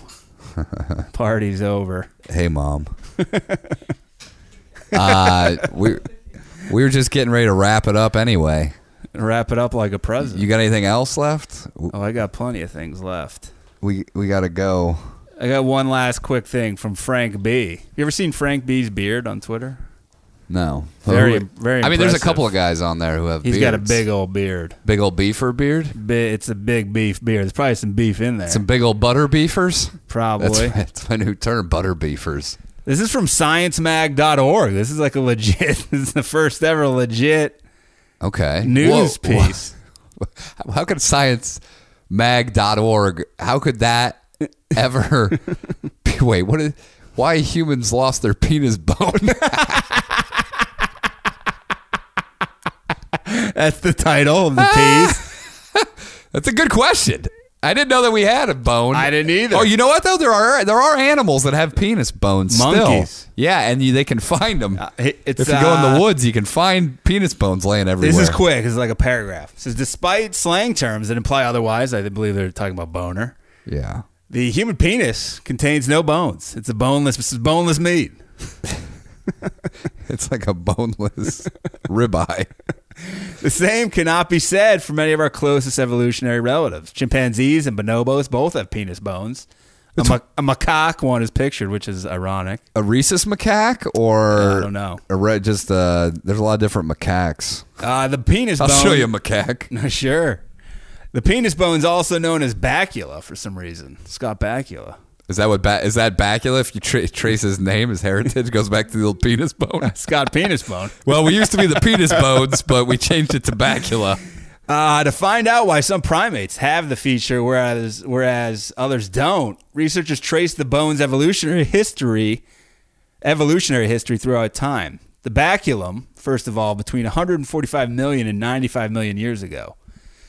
S3: Party's over.
S2: Hey, mom. uh, we we were just getting ready to wrap it up anyway.
S3: Wrap it up like a present.
S2: You got anything else left?
S3: Oh, I got plenty of things left.
S2: We we got to go.
S3: I got one last quick thing from Frank B. You ever seen Frank B's beard on Twitter?
S2: No.
S3: Very,
S2: Who-
S3: very
S2: I mean, there's a
S3: impressive.
S2: couple of guys on there who have
S3: He's
S2: beards.
S3: got a big old beard.
S2: Big old beefer beard?
S3: Bi- It's a big beef beard. There's probably some beef in there.
S2: Some big old butter beefers?
S3: Probably.
S2: That's, that's my new term, butter beefers.
S3: This is from science mag dot org. This is like a legit, this is the first ever legit
S2: Okay.
S3: news
S2: Whoa, whoa.
S3: piece.
S2: How could science mag dot org, how could that ever be, wait, what is, why humans lost their penis bone?
S3: That's the title of the piece.
S2: That's a good question. I didn't know that we had a bone.
S3: I didn't either.
S2: Oh, you know what though? There are there are animals that have penis bones.
S3: Monkeys.
S2: Still. Yeah, and you, they can find them.
S3: Uh, it- it's,
S2: if you go in
S3: uh,
S2: the woods, you can find penis bones laying everywhere.
S3: This is quick. It's like a paragraph. It says, despite slang terms that imply otherwise, I believe they're talking about boner,
S2: Yeah.
S3: the human penis contains no bones. It's a boneless, it's boneless meat.
S2: It's like a boneless ribeye.
S3: The same cannot be said for many of our closest evolutionary relatives. Chimpanzees and bonobos both have penis bones. A, ma- a macaque one is pictured, which is ironic.
S2: A rhesus macaque or
S3: I don't know.
S2: A re- just uh, there's a lot of different macaques.
S3: Uh, the penis
S2: I'll
S3: bone.
S2: show you a macaque.
S3: Sure. The penis bone is also known as bacula for some reason. Scott Bakula.
S2: Is that what? Ba- is that Bacula? If you tra- trace his name, his heritage goes back to the old penis bone.
S3: Scott Penis Bone.
S2: Well, we used to be the penis bones, but we changed it to Bacula.
S3: Uh, to find out why some primates have the feature, whereas whereas others don't, researchers traced the bone's evolutionary history, evolutionary history throughout time. The baculum, first of all, between one hundred forty-five million and ninety-five million years ago,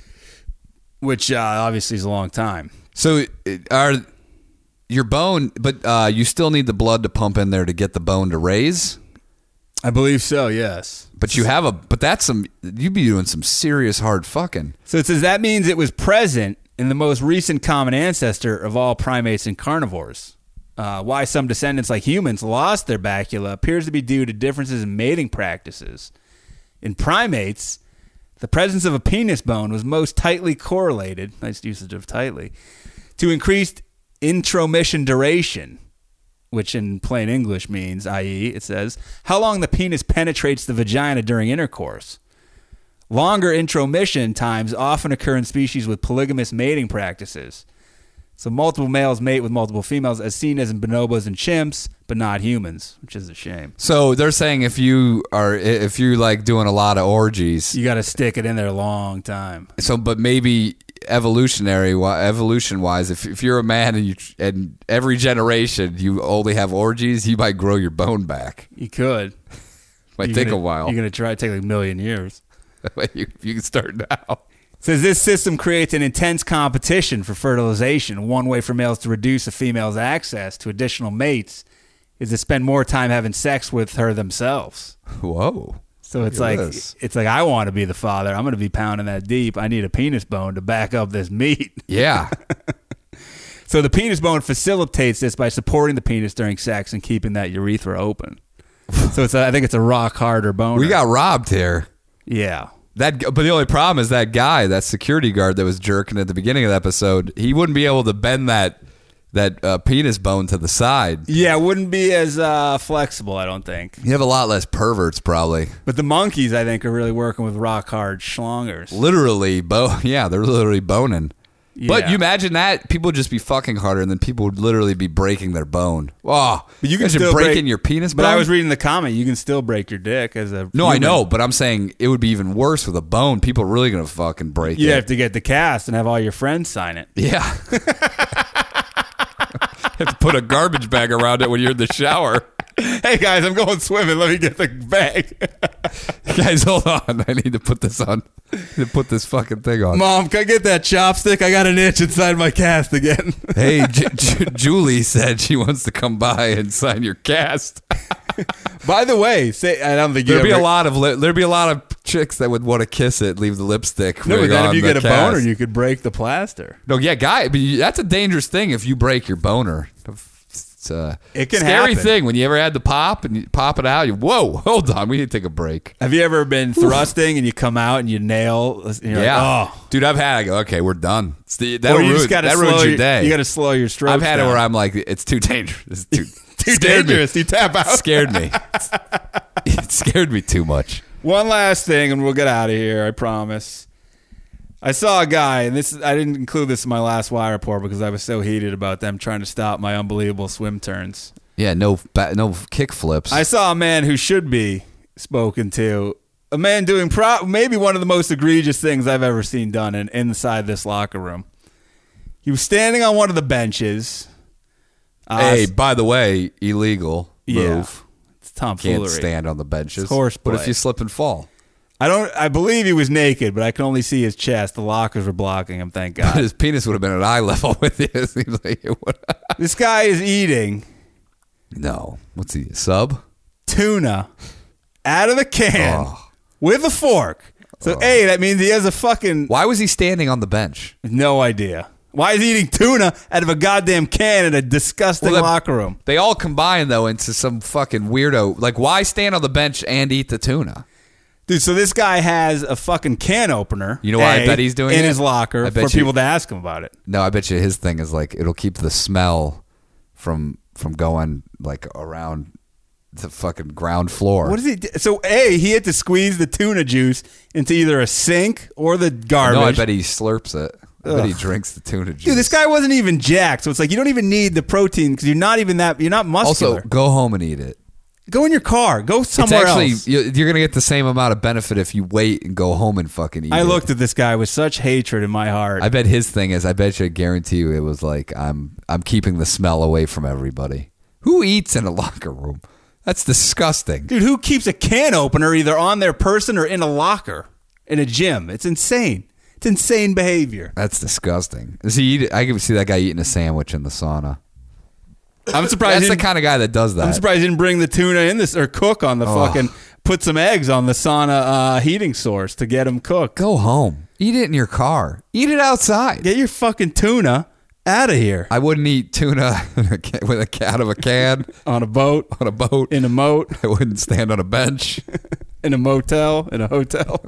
S3: which uh, obviously is a long time.
S2: So, are your bone? But uh, you still need the blood to pump in there to get the bone to raise.
S3: I believe so. Yes.
S2: But you have a, but that's some, you'd be doing some serious hard fucking.
S3: So it says that means it was present in the most recent common ancestor of all primates and carnivores. Uh, why some descendants like humans lost their bacula appears to be due to differences in mating practices. In primates, the presence of a penis bone was most tightly correlated, nice usage of tightly, to increased intromission duration, which in plain English means, that is, it says, how long the penis penetrates the vagina during intercourse. Longer intromission times often occur in species with polygamous mating practices. So multiple males mate with multiple females, as seen as in bonobos and chimps, but not humans, which is a shame.
S2: So they're saying if you are, if you're like doing a lot of orgies,
S3: You got to stick it in there a long time.
S2: so, but maybe evolutionary, evolution wise, if if you're a man and you and every generation you only have orgies, you might grow your bone back.
S3: You could.
S2: Might
S3: You're
S2: take
S3: gonna-
S2: a while.
S3: You're going to try to take like a million years.
S2: you, you can start now.
S3: Says this system creates an intense competition for fertilization. One way for males to reduce a female's access to additional mates is to spend more time having sex with her themselves.
S2: Whoa.
S3: So it's
S2: Look at
S3: like
S2: this.
S3: it's like I want to be the father. I'm going to be pounding that deep. I need a penis bone to back up this meat.
S2: Yeah.
S3: So the penis bone facilitates this by supporting the penis during sex and keeping that urethra open. So it's a, I think it's a rock harder bone.
S2: We got robbed here.
S3: yeah.
S2: That, but the only problem is that guy, that security guard that was jerking at the beginning of the episode, he wouldn't be able to bend that that uh, penis bone to the side.
S3: Yeah, it wouldn't be as uh, flexible, I don't think.
S2: You have a lot less perverts, probably.
S3: But the monkeys, I think, are really working with rock hard schlongers.
S2: Literally, bo- yeah, they're literally boning. But
S3: Yeah.
S2: you imagine that people would just be fucking harder, and then people would literally be breaking their bone. Oh,
S3: But you can
S2: imagine
S3: still
S2: breaking
S3: break,
S2: your penis
S3: But
S2: bone.
S3: I was reading the comment. You can still break your dick as a
S2: no, I
S3: human.
S2: know, but I'm saying it would be even worse with a bone. People are really gonna fucking break
S3: You
S2: it.
S3: have to get the cast and have all your friends sign it.
S2: Yeah. You have to put a garbage bag around it when you're in the shower.
S3: Hey guys, I'm going swimming. Let me get the bag.
S2: Guys, hold on. I need to put this on. I need to put this fucking thing on.
S3: Mom, can I get that chopstick? I got an itch inside my cast again.
S2: Hey, J- J- Julie said she wants to come by and sign your cast.
S3: By the way, say I don't think you
S2: There'd be
S3: ever,
S2: a lot of li- there'd be a lot of chicks that would want to kiss it, leave the lipstick.
S3: No, but
S2: ring
S3: then if
S2: on
S3: you
S2: the
S3: get a
S2: cast.
S3: boner, you could break the plaster.
S2: No, yeah, guy, but you, that's a dangerous thing if you break your boner. It's a
S3: It can
S2: scary
S3: happen.
S2: thing when you ever had the pop and you pop it out. You whoa, hold on, we need to take a break.
S3: Have you ever been thrusting and you come out and you nail? And you're
S2: Yeah,
S3: like, oh.
S2: dude, I've had. I go, okay, we're done. It's the, that
S3: Or you
S2: ruins,
S3: just gotta
S2: that
S3: slow
S2: ruins your
S3: your-
S2: day.
S3: You got to slow your strokes.
S2: I've had
S3: down.
S2: it where I'm like, it's too dangerous. It's too
S3: too
S2: scared me.
S3: dangerous. You tap out.
S2: Scared me. It scared me too much.
S3: One last thing, and we'll get out of here. I promise. I saw a guy, and this I didn't include this in my last Wire report because I was so heated about them trying to stop my unbelievable swim turns.
S2: Yeah, no, ba- no kick flips.
S3: I saw a man who should be spoken to. A man doing pro- maybe one of the most egregious things I've ever seen done in, inside this locker room. He was standing on one of the benches. Uh,
S2: hey, by the way, illegal
S3: yeah,
S2: move.
S3: it's tomfoolery.
S2: Can't stand on the benches.
S3: It's horseplay.
S2: What if you slip and fall?
S3: I don't. I believe he was naked, but I can only see his chest. The lockers were blocking him. Thank God.
S2: His penis would have been at eye level with you. It seems like it would.
S3: This guy is eating
S2: No, what's he? Sub?
S3: tuna out of the can
S2: Oh.
S3: with a fork. So, A, that means he has a fucking
S2: Why was he standing on the bench?
S3: no idea. Why is he eating tuna out of a goddamn can in a disgusting
S2: Well, the-
S3: locker room?
S2: They all combine though into some fucking weirdo. Like, why stand on the bench and eat the tuna?
S3: Dude, so this guy has a fucking can opener.
S2: You know why I
S3: A,
S2: bet he's doing
S3: in
S2: it?
S3: his locker
S2: I
S3: for
S2: bet you-
S3: people to ask him about it.
S2: No, I bet you his thing is like it'll keep the smell from from going like around the fucking ground floor.
S3: What is he? do- So A, he had to squeeze the tuna juice into either a sink or the garbage.
S2: No, I bet he slurps it. I bet he
S3: Ugh.
S2: drinks the tuna juice.
S3: Dude, this guy wasn't even jacked, so it's like you don't even need the protein because you're not even that. You're not muscular.
S2: Also, go home and eat it.
S3: Go in your car. Go
S2: It's
S3: somewhere
S2: actually
S3: else.
S2: you- you're gonna get the same amount of benefit if you wait and go home and fucking eat
S3: I
S2: it.
S3: looked at this guy with such hatred in my heart.
S2: I bet his thing is. I bet you. I guarantee you, it was like I'm. I'm keeping the smell away from everybody. Who eats in a locker room? That's disgusting.
S3: Dude, who keeps a can opener either on their person or in a locker in a gym? It's insane. It's insane behavior.
S2: That's disgusting. Does he eat? I can see that guy eating a sandwich in the sauna.
S3: I'm surprised.
S2: That's
S3: he
S2: the
S3: didn't-
S2: kind of guy that does that.
S3: I'm surprised he didn't bring the tuna in this or cook on the
S2: Oh.
S3: fucking put some eggs on the sauna uh, heating source to get him cooked.
S2: Go home. Eat it in your car. Eat it outside.
S3: Get your fucking tuna out of here
S2: I wouldn't eat tuna in a ca- with a cat out of a can
S3: on a boat,
S2: on a boat.
S3: in a moat,
S2: I wouldn't stand on a bench.
S3: in a motel, in a hotel.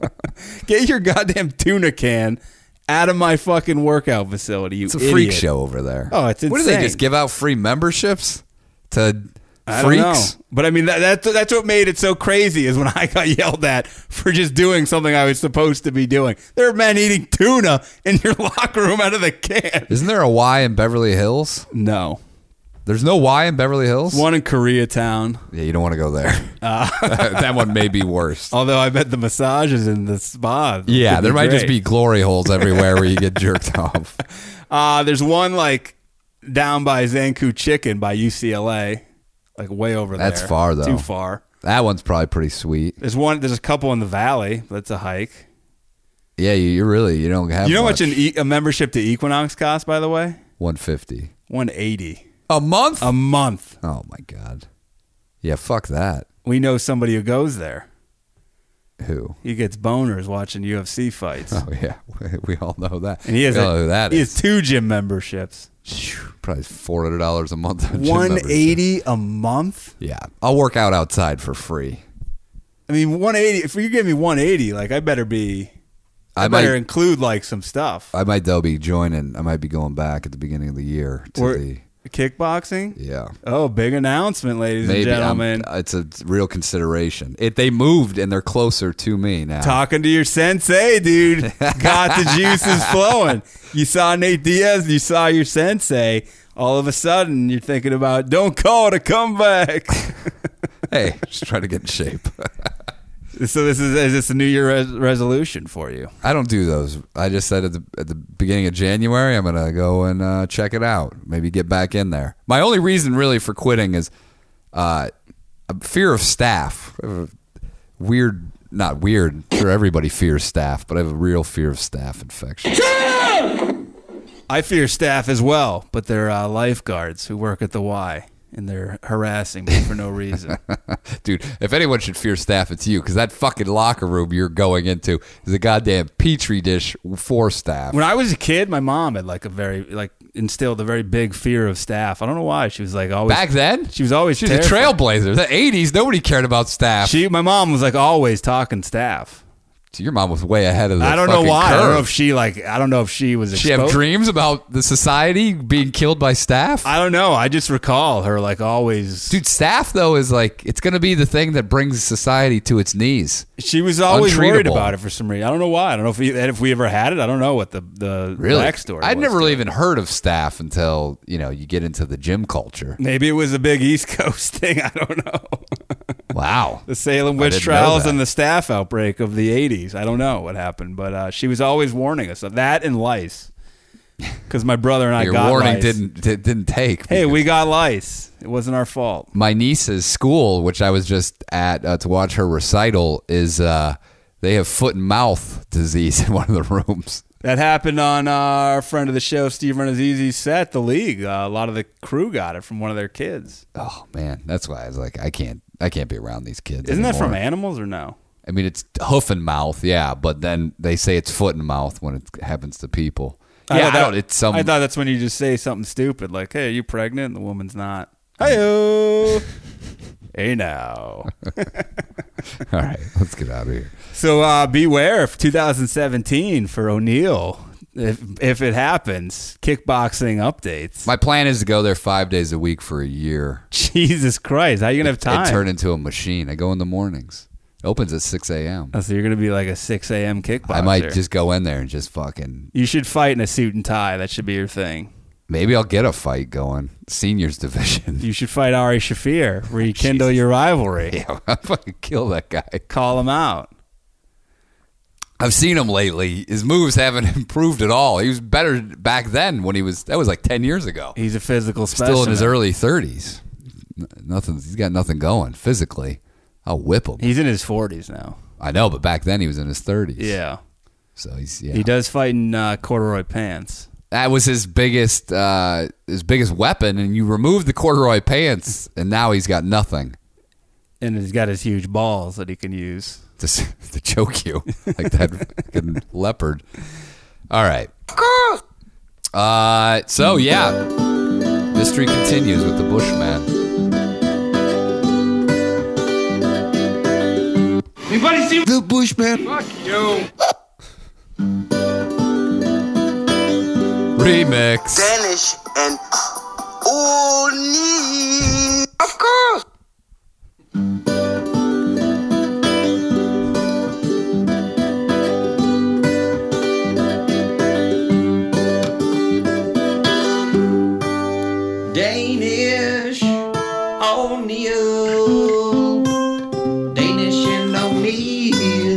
S3: Get your goddamn tuna can out of my fucking workout facility. You
S2: It's a
S3: idiot.
S2: freak show over there.
S3: Oh, it's
S2: What do they
S3: insane.
S2: just give out free memberships to
S3: I
S2: freaks?
S3: don't know. But I mean, that, that that's what made it so crazy is when I got yelled at for just doing something I was supposed to be doing. There are men eating tuna in your locker room out of the can.
S2: Isn't there a Y in Beverly Hills?
S3: No.
S2: There's no Y in Beverly Hills?
S3: One in Koreatown.
S2: Yeah, you don't want to go there.
S3: Uh,
S2: that one may be worse.
S3: Although I bet the massages in the spa.
S2: Yeah,
S3: could
S2: there
S3: be
S2: might just
S3: great.
S2: be glory holes everywhere where you get jerked off.
S3: Uh, there's one like down by Zanku Chicken by U C L A, like way over there.
S2: That's far, though.
S3: Too far.
S2: That one's probably pretty sweet.
S3: There's one. There's a couple in the valley. That's a hike.
S2: Yeah, you, you really you don't have.
S3: You know how
S2: much.
S3: much an e- a membership to Equinox costs, by the way?
S2: one fifty
S3: one eighty
S2: a month.
S3: a month.
S2: Oh my god. Yeah, fuck that.
S3: We know somebody who goes there.
S2: Who?
S3: He gets boners watching U F C fights,
S2: Oh yeah, we all know that.
S3: and he has
S2: we
S3: a,
S2: all know who that
S3: he
S2: is.
S3: has two gym memberships.
S2: Probably four hundred dollars a month. on gym
S3: one
S2: membership.
S3: eighty a month.
S2: Yeah, I'll work out outside for free.
S3: I mean, one eighty. If you give me one eighty, like I better be. I,
S2: I
S3: better
S2: might-
S3: include like some stuff.
S2: I might though be joining. I might be going back at the beginning of the year to
S3: Or
S2: the.
S3: kickboxing.
S2: Yeah.
S3: Oh, big announcement, ladies
S2: Maybe
S3: and
S2: I'm-
S3: gentlemen.
S2: it's a real consideration. It they moved and they're closer to me now.
S3: Talking to your sensei, dude. Got the juices flowing. You saw Nate Diaz, you saw your sensei. All of a sudden, you're thinking about, don't call it a comeback.
S2: Hey, just try to get in shape.
S3: So this is is this a New Year res- resolution for you?
S2: I don't do those. I just said at the at the beginning of January, I'm gonna go and uh, check it out. Maybe get back in there. My only reason really for quitting is uh, a fear of staph. I have a weird, not weird. I'm sure everybody fears staph, but I have a real fear of staph infection.
S3: I fear staff as well, but they're uh, lifeguards who work at the Y, and they're harassing me for no reason.
S2: Dude, if anyone should fear staph, it's you, because that fucking locker room you're going into is a goddamn petri dish for staph.
S3: When I was a kid, my mom had like a very like instilled a very big fear of staff. I don't know why. She was like always
S2: Back then,
S3: She was always
S2: she was a
S3: terrified.
S2: trailblazer. The eighties, nobody cared about staph.
S3: She, my mom was like always talking staff.
S2: Your mom was way ahead of the
S3: I don't know
S2: fucking
S3: why. I don't know
S2: curve.
S3: if she like. I don't know if she was.
S2: Does she have
S3: exposed-
S2: dreams about the society being killed by staph?
S3: I don't know. I just recall her like always.
S2: Dude, staph though is like it's going to be the thing that brings society to its knees.
S3: She was always worried
S2: Untreatable.
S3: about it for some reason. I don't know why. I don't know if we, if we ever had it. I don't know what the the
S2: Really,
S3: backstory.
S2: I'd
S3: was
S2: never
S3: to
S2: really
S3: it.
S2: even heard of staph until you know you get into the gym culture.
S3: Maybe it was a big East Coast thing. I don't know.
S2: Wow,
S3: The Salem
S2: I
S3: witch
S2: didn't know
S3: trials
S2: that.
S3: and the staph outbreak of the eighties. I don't know what happened, but uh, she was always warning us of that and lice. Because my brother and I
S2: your
S3: got
S2: warning
S3: lice.
S2: didn't di- didn't take.
S3: Hey,
S2: because
S3: we got lice. It wasn't our fault.
S2: my niece's school, which I was just at uh, to watch her recital, is uh, they have foot and mouth disease in one of the rooms.
S3: That happened on uh, our friend of the show, Steve Renazizi's set, The League. Uh, a lot of the crew got it from one of their kids.
S2: Oh man, that's why I was like, I can't, I can't be around these kids.
S3: Isn't that
S2: anymore.
S3: from animals or no?
S2: I mean, it's hoof and mouth, yeah, but then they say it's foot and mouth when it happens to people. Yeah,
S3: thought
S2: I don't. It's some.
S3: I thought that's when you just say something stupid like, "Hey, are you pregnant?" And the woman's not. Hey-o. Hey now.
S2: All right, let's get out of here.
S3: So uh, beware of two thousand seventeen for O'Neal. If if it happens, kickboxing updates.
S2: My plan is to go there five days a week for a year.
S3: Jesus Christ, how are you gonna have time?
S2: And turn into a machine. I go in the mornings. It opens at six a.m.
S3: Oh, so you're gonna be like a six a.m. kickboxer.
S2: I might just go in there and just fucking.
S3: You should fight in a suit and tie. That should be your thing.
S2: Maybe I'll get a fight going. Seniors division.
S3: You should fight Ari Shafir. Rekindle your rivalry.
S2: Yeah, I'll fucking kill that guy.
S3: Call him out.
S2: I've seen him lately. His moves haven't improved at all. He was better back then when he was. That was like ten years ago.
S3: He's a physical specimen.
S2: Still in his early thirties. Nothing. He's got nothing going physically. I'll whip him.
S3: He's in his forties now.
S2: I know, but back then he was in his thirties.
S3: Yeah.
S2: So he's yeah.
S3: He does fight in uh, corduroy pants.
S2: That was his biggest uh, his biggest weapon, and you remove the corduroy pants, and now he's got nothing.
S3: And he's got his huge balls that he can use
S2: to to choke you like that fucking leopard. All right. Of course. Uh, so yeah, mystery continues with the Bushman.
S4: Anybody see
S1: The Bushman.
S4: Fuck you.
S2: Remix.
S5: Danish and O'Neal. Of course.
S7: Danish O'Neal. Danish and O'Neal.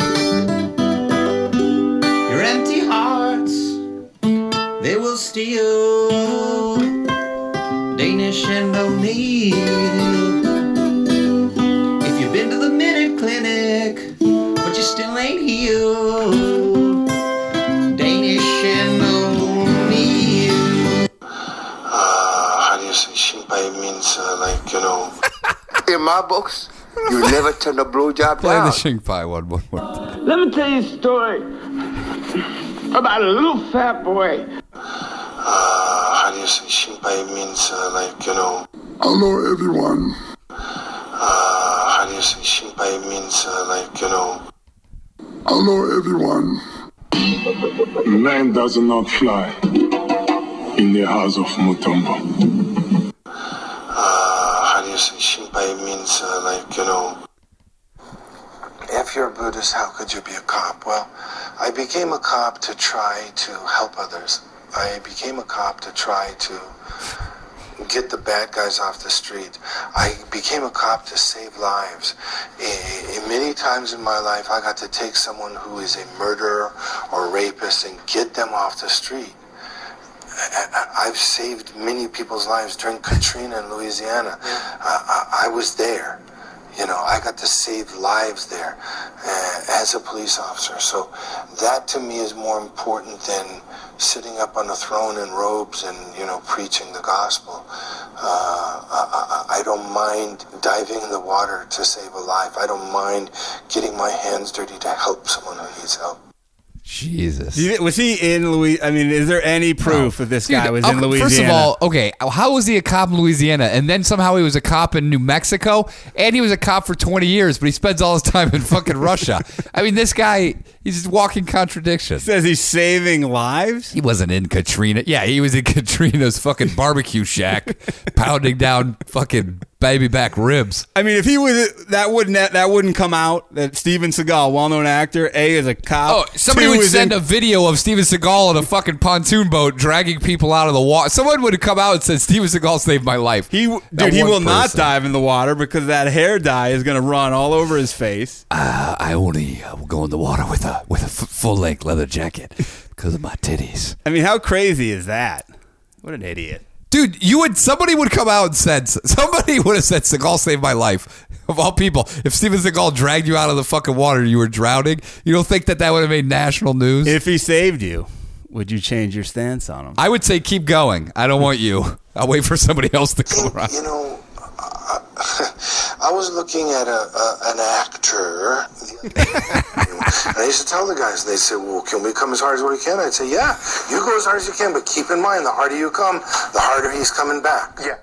S7: Your empty hearts, they will steal. Danish and O'Neal. If you've been to the Minute Clinic, but you still ain't healed. Danish and O'Neal.
S5: Uh, how do you say shinpai means uh, like, you know. In my books, you never turn a blowjob
S2: Play
S5: down.
S2: the Shing Pai one one more time.
S4: Let me tell you a story about a little fat boy.
S5: Uh, how do you say shinpai means uh, like, you know.
S1: Hello, everyone.
S5: Uh, how do you say shinpai means uh, like, you know.
S1: Hello, everyone. Man does not fly in the house of Mutombo.
S5: Uh, how do you say shinpai means uh, like, you know. If you're a Buddhist, how could you be a cop? Well, I became a cop to try to help others. I became a cop to try to get the bad guys off the street. I became a cop to save lives. E- many times in my life, I got to take someone who is a murderer or rapist and get them off the street. I- I've saved many people's lives during Katrina in Louisiana. Uh, I-, I was there. You know, I got to save lives there uh, as a police officer. So that to me is more important than sitting up on a throne in robes and, you know, preaching the gospel. Uh, I, I don't mind diving in the water to save a life. I don't mind getting my hands dirty to help someone who needs help.
S2: Jesus.
S3: Do you- Was he in Louis? I mean, is there any proof that this
S2: Dude,
S3: guy was
S2: okay,
S3: in Louisiana?
S2: First of all, okay, how was he a cop in Louisiana? And then somehow he was a cop in New Mexico, and he was a cop for twenty years, but he spends all his time in fucking Russia. I mean, this guy, he's just walking contradiction.
S3: says he's saving lives.
S2: He wasn't in Katrina. Yeah, he was in Katrina's fucking barbecue shack, pounding down fucking baby back ribs.
S3: I mean, if he was, that wouldn't that wouldn't come out. That Steven Seagal, well-known actor, A, is a cop.
S2: Oh, somebody
S3: two
S2: would
S3: is
S2: send
S3: in-
S2: a video of Steven Seagal on a fucking pontoon boat dragging people out of the water. Someone would have come out and said, Steven Seagal saved my life.
S3: He,
S2: Not
S3: dude, he
S2: one
S3: will not
S2: person.
S3: dive in the water because that hair dye is going to run all over his face.
S2: Uh, I only uh, will go in the water with a with a f- full length leather jacket because of my titties.
S3: I mean, how crazy is that? What an idiot.
S2: Dude, you would somebody would come out and said somebody would have said Seagal saved my life. Of all people, if Steven Seagal dragged you out of the fucking water and you were drowning, you don't think that that would have made national news?
S3: If he saved you, would you change your stance on him?
S2: I would say keep going. I don't want you. I'll wait for somebody else to come around.
S5: You know, I, I I was looking at a, a an actor. And I used to tell the guys, they said, well, can we come as hard as we can? I'd say, yeah, you go as hard as you can, but keep in mind, the harder you come, the harder he's coming back. Yeah.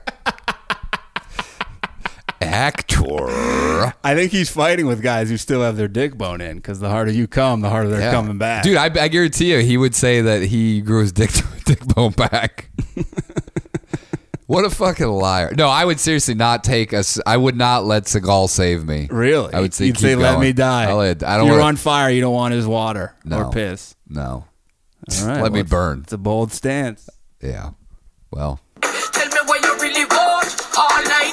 S2: Actor.
S3: I think he's fighting with guys who still have their dick bone in, because the harder you come, the harder they're
S2: Yeah.
S3: coming back.
S2: Dude, I, I guarantee you he would say that he grew his dick, dick bone back. What a fucking liar. No, I would seriously not take us. I would not let Seagal save me.
S3: Really?
S2: I would say
S3: You'd
S2: keep
S3: say, let
S2: going.
S3: me die.
S2: I'll let- I don't
S3: You're
S2: wanna-
S3: on fire. You don't want his water
S2: No.
S3: or piss.
S2: No.
S3: All right,
S2: Let me
S3: well, it's-
S2: burn.
S3: It's a bold stance.
S2: Yeah. Well.
S8: Tell me what you really want all night.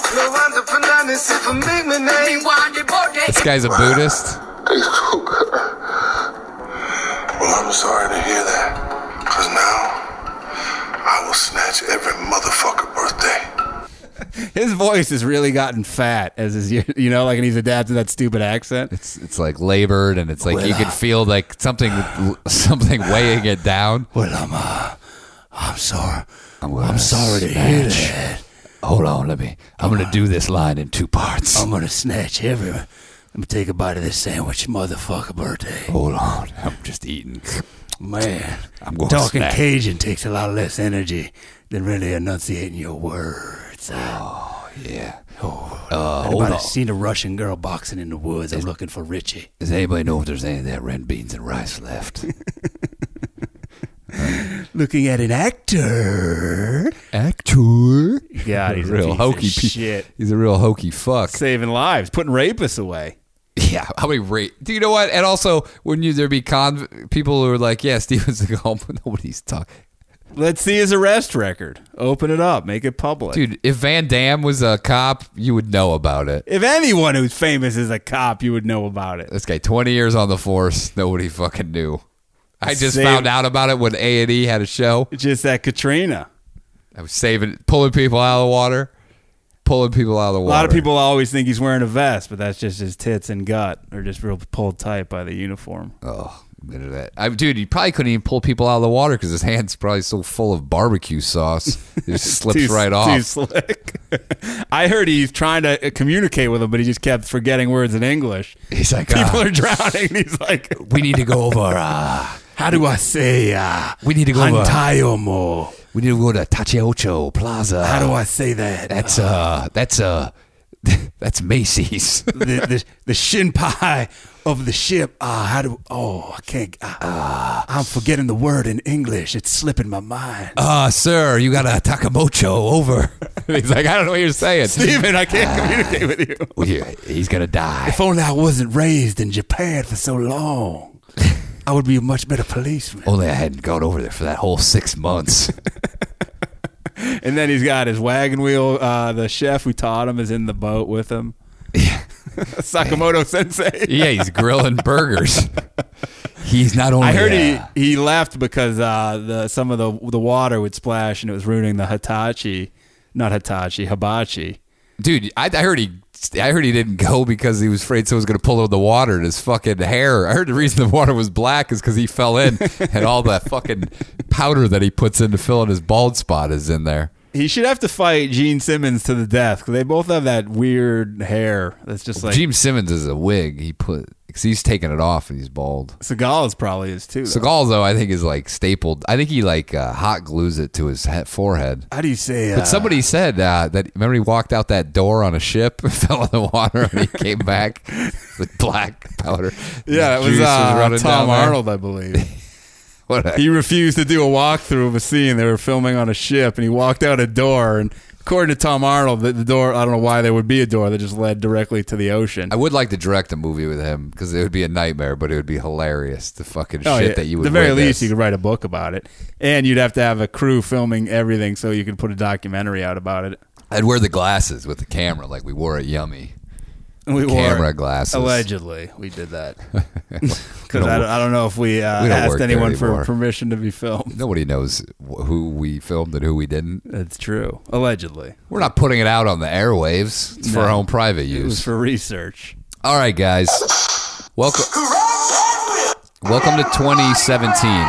S2: This guy's a Buddhist.
S5: Well, I'm sorry to hear that, because now I will snatch every motherfucker birthday.
S3: His voice has really gotten fat as his, year- you know, like, and he's adapted that stupid accent.
S2: It's it's like labored, and it's like
S3: Well,
S2: you can
S3: uh,
S2: feel like something something weighing it down.
S3: Well, I'm, uh, I'm sorry.
S2: I'm,
S3: I'm sorry to hear that.
S2: Hold on, let me. I'm gonna do this line in two parts.
S3: I'm gonna snatch every. Let me take a bite of this sandwich, motherfucker birthday.
S2: Hold on, I'm just eating.
S3: Man,
S2: I'm going
S3: talking
S2: snack.
S3: Cajun takes a lot less energy than really enunciating your words.
S2: Oh yeah.
S3: Oh,
S2: Uh, hold
S3: anybody
S2: on.
S3: seen a Russian girl boxing in the woods? I'm looking for Richie.
S2: Does anybody know if there's any of that red beans and rice left?
S3: Looking at an actor.
S2: Actor.
S3: God, he's a
S2: real
S3: piece of
S2: hokey pe-
S3: shit.
S2: He's a real hokey fuck.
S3: Saving lives, putting rapists away.
S2: Yeah, how many rate? Do you know what? And also, wouldn't you there be con people who are like, yeah, Steven Seagal, but nobody's talking.
S3: Let's see his arrest record. Open it up. Make it public.
S2: Dude, if Van Damme was a cop, you would know about it.
S3: If anyone who's famous is a cop, you would know about it.
S2: This guy, twenty years on the force, nobody fucking knew. I just
S3: Save-
S2: found out about it when A and E had a show.
S3: It's just that Katrina.
S2: I was saving, pulling people out of the water, pulling people out of the
S3: A
S2: water.
S3: lot of people always think he's wearing a vest, but that's just his tits and gut are just real pulled tight by the uniform.
S2: Oh, admit of that. I, dude, he probably couldn't even pull people out of the water because his hand's probably so full of barbecue sauce. It just slips
S3: Too-
S2: right
S3: Too
S2: off.
S3: slick. I heard he's trying to communicate with him, but he just kept forgetting words in English.
S2: He's like,
S3: People
S2: uh,
S3: are drowning. And he's like,
S2: we need to go over. Uh,
S3: how do I say? Uh,
S2: we need to go over.
S3: Hantayomo.
S2: We need to go to Tacheocho Plaza.
S3: How do I say that?
S2: That's uh, that's uh, that's Macy's.
S3: the, the the shinpai of the ship. Ah, how do? Oh, I can't. Uh, I'm forgetting the word in English. It's slipping my mind.
S2: Uh, sir, you got a Takamocho over. He's like, I don't know what you're saying.
S3: Steven, I can't communicate with you.
S2: Well, yeah, he's gonna die.
S3: If only I wasn't raised in Japan for so long, I would be a much better policeman.
S2: Only I hadn't gone over there for that whole six months.
S3: And then he's got his wagon wheel. Uh, the chef who taught him is in the boat with him.
S2: Yeah.
S3: Sakamoto Sensei.
S2: Yeah, he's grilling burgers. He's not only.
S3: I heard
S2: uh,
S3: he, he left because uh, the some of the the water would splash and it was ruining the Hitachi, not Hitachi, hibachi.
S2: Dude, I, I heard he. I heard he didn't go because he was afraid someone was going to pull him in the water and his fucking hair. I heard the reason the water was black is because he fell in and all that fucking powder that he puts in to fill in his bald spot is in there.
S3: He should have to fight Gene Simmons to the death because they both have that weird hair that's just like
S2: Gene Simmons is a wig. He put because he's taking it off and he's bald.
S3: Seagal is probably is too. though.
S2: Seagal though, I think is like stapled. I think he like uh, hot glues it to his head, forehead.
S3: How do you say? Uh,
S2: But somebody said uh, that. Remember, he walked out that door on a ship, fell in the water, and he came back with black powder.
S3: yeah, it
S2: Juice
S3: was, uh,
S2: running
S3: Tom
S2: down there.
S3: Arnold, I believe.
S2: What a-
S3: He refused to do a walkthrough of a scene. They were filming on a ship, and he walked out a door. And according to Tom Arnold, the, the door, I don't know why there would be a door that just led directly to the ocean.
S2: I would like to direct a movie with him because it would be a nightmare, but it would be hilarious. The fucking
S3: Oh,
S2: shit
S3: yeah.
S2: that you would.
S3: At the very
S2: witness.
S3: least, you could write a book about it. And you'd have to have a crew filming everything so you could put a documentary out about it.
S2: I'd wear the glasses with the camera like we wore at Yummy.
S3: We
S2: Camera
S3: wore,
S2: glasses.
S3: Allegedly, we did that.
S2: We
S3: Because
S2: don't-
S3: I, don't- I don't know if we, uh,
S2: we don't
S3: asked
S2: work there
S3: anyone for
S2: anymore.
S3: permission to be filmed.
S2: Nobody knows wh- who we filmed and who we didn't.
S3: That's true. Allegedly.
S2: We're not putting it out on the airwaves. It's for our
S3: No.
S2: own private
S3: It was
S2: use.
S3: for research.
S2: All right, guys. Welcome. Welcome to twenty seventeen.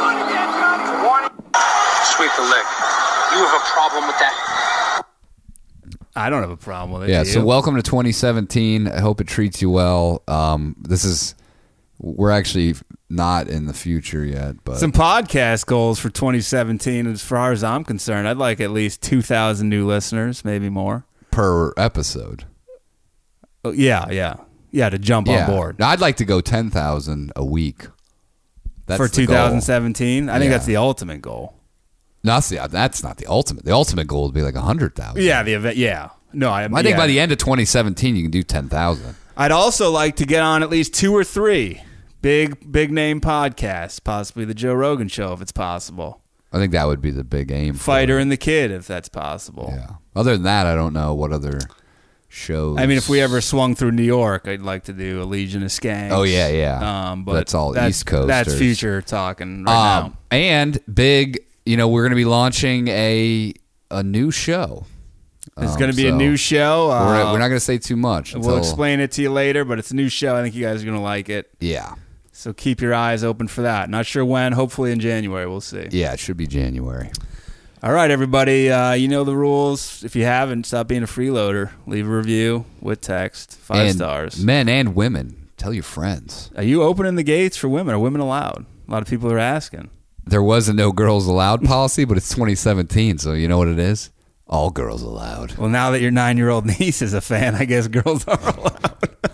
S9: Sweep the leg. You have a problem with that?
S3: I don't have a problem with it.
S2: Yeah,
S3: do
S2: so
S3: you?
S2: welcome to twenty seventeen. I hope it treats you well. Um, this is, we're actually not in the future yet, but
S3: Some podcast goals for twenty seventeen. As far as I'm concerned, I'd like at least two thousand new listeners, maybe more.
S2: per episode.
S3: Oh, yeah, yeah. Yeah, to jump
S2: Yeah.
S3: on board.
S2: Now, I'd like to go ten thousand a week. That's
S3: For
S2: the goal.
S3: twenty seventeen, I think
S2: Yeah.
S3: that's the ultimate goal.
S2: No, that's, the, that's not the ultimate. The ultimate goal would be like one hundred thousand.
S3: Yeah, the event. Yeah. No, I,
S2: I think
S3: yeah.
S2: by the end of twenty seventeen, you can do ten thousand.
S3: I'd also like to get on at least two or three big, big name podcasts, possibly the Joe Rogan Show if it's possible.
S2: I think that would be the big aim. for
S3: Fighter
S2: it.
S3: and the Kid if that's possible.
S2: Yeah. Other than that, I don't know what other shows.
S3: I mean, if we ever swung through New York, I'd like to do a Legion of Skanks.
S2: Oh, yeah, yeah.
S3: Um, but
S2: That's all East Coasters.
S3: That's future talking right
S2: Um, and big, you know, we're going to be launching a a new show.
S3: now. It's
S2: Um,
S3: going to be a
S2: so
S3: new show.
S2: We're,
S3: Uh,
S2: we're not going to say too much.
S3: We'll
S2: until-
S3: explain it to you later, but it's a new show. I think you guys are going to like it.
S2: Yeah.
S3: So keep your eyes open for that. Not sure when. Hopefully in January. We'll see.
S2: Yeah, it should be January.
S3: All right, everybody. Uh, you know the rules. If you haven't, stop being a freeloader. Leave a review with text. Five
S2: And
S3: stars.
S2: Men and women, tell your friends.
S3: Are you opening the gates for women? Are women allowed? A lot of people are asking.
S2: There was a no girls allowed policy, but it's twenty seventeen, so you know what it is? All girls allowed.
S3: Well, now that your nine-year-old niece is a fan, I guess girls are allowed.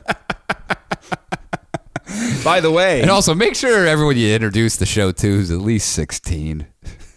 S3: By the way,
S2: And also, make sure everyone you introduce the show to is at least sixteen.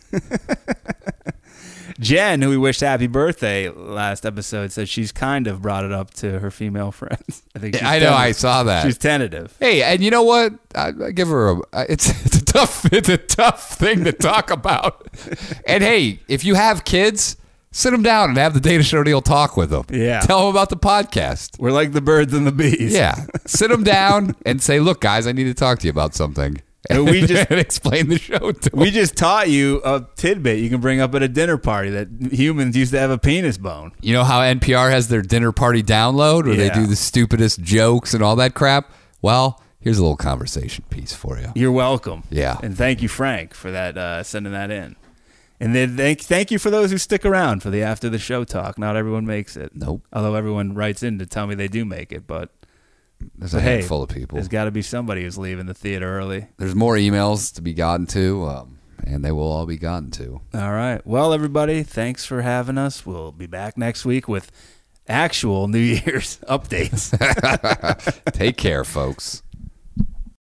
S3: Jen, who we wished happy birthday last episode, said she's kind of brought it up to her female friends. I think she's
S2: I know,
S3: tentative.
S2: I saw that.
S3: She's tentative.
S2: Hey, and you know what? I, I give her a. It's it's a tough it's a tough thing to talk about. And hey, if you have kids, sit them down and have the Dana Show Deal talk with them.
S3: Yeah.
S2: Tell them about the podcast.
S3: We're like the birds and the bees.
S2: Yeah, sit them down and say, "Look, guys, I need to talk to you about something."
S3: And we just-
S2: and explain the show to them.
S3: We just taught you a tidbit you can bring up at a dinner party that humans used to have a penis bone.
S2: You know how N P R has their dinner party download where they
S3: Yeah.
S2: do the stupidest jokes and all that crap? Well, here's a little conversation piece for you.
S3: You're welcome.
S2: Yeah.
S3: And thank you, Frank, for that uh, sending that in. And then thank thank you for those who stick around for the after the show talk. Not everyone makes it.
S2: Nope.
S3: Although everyone writes in to tell me they do make it, but
S2: There's
S3: but
S2: a
S3: hey,
S2: handful of people.
S3: There's got to be somebody who's leaving the theater early.
S2: There's more emails to be gotten to, um, and they will all be gotten to.
S3: All right. Well, everybody, thanks for having us. We'll be back next week with actual New Year's updates.
S2: Take care, folks.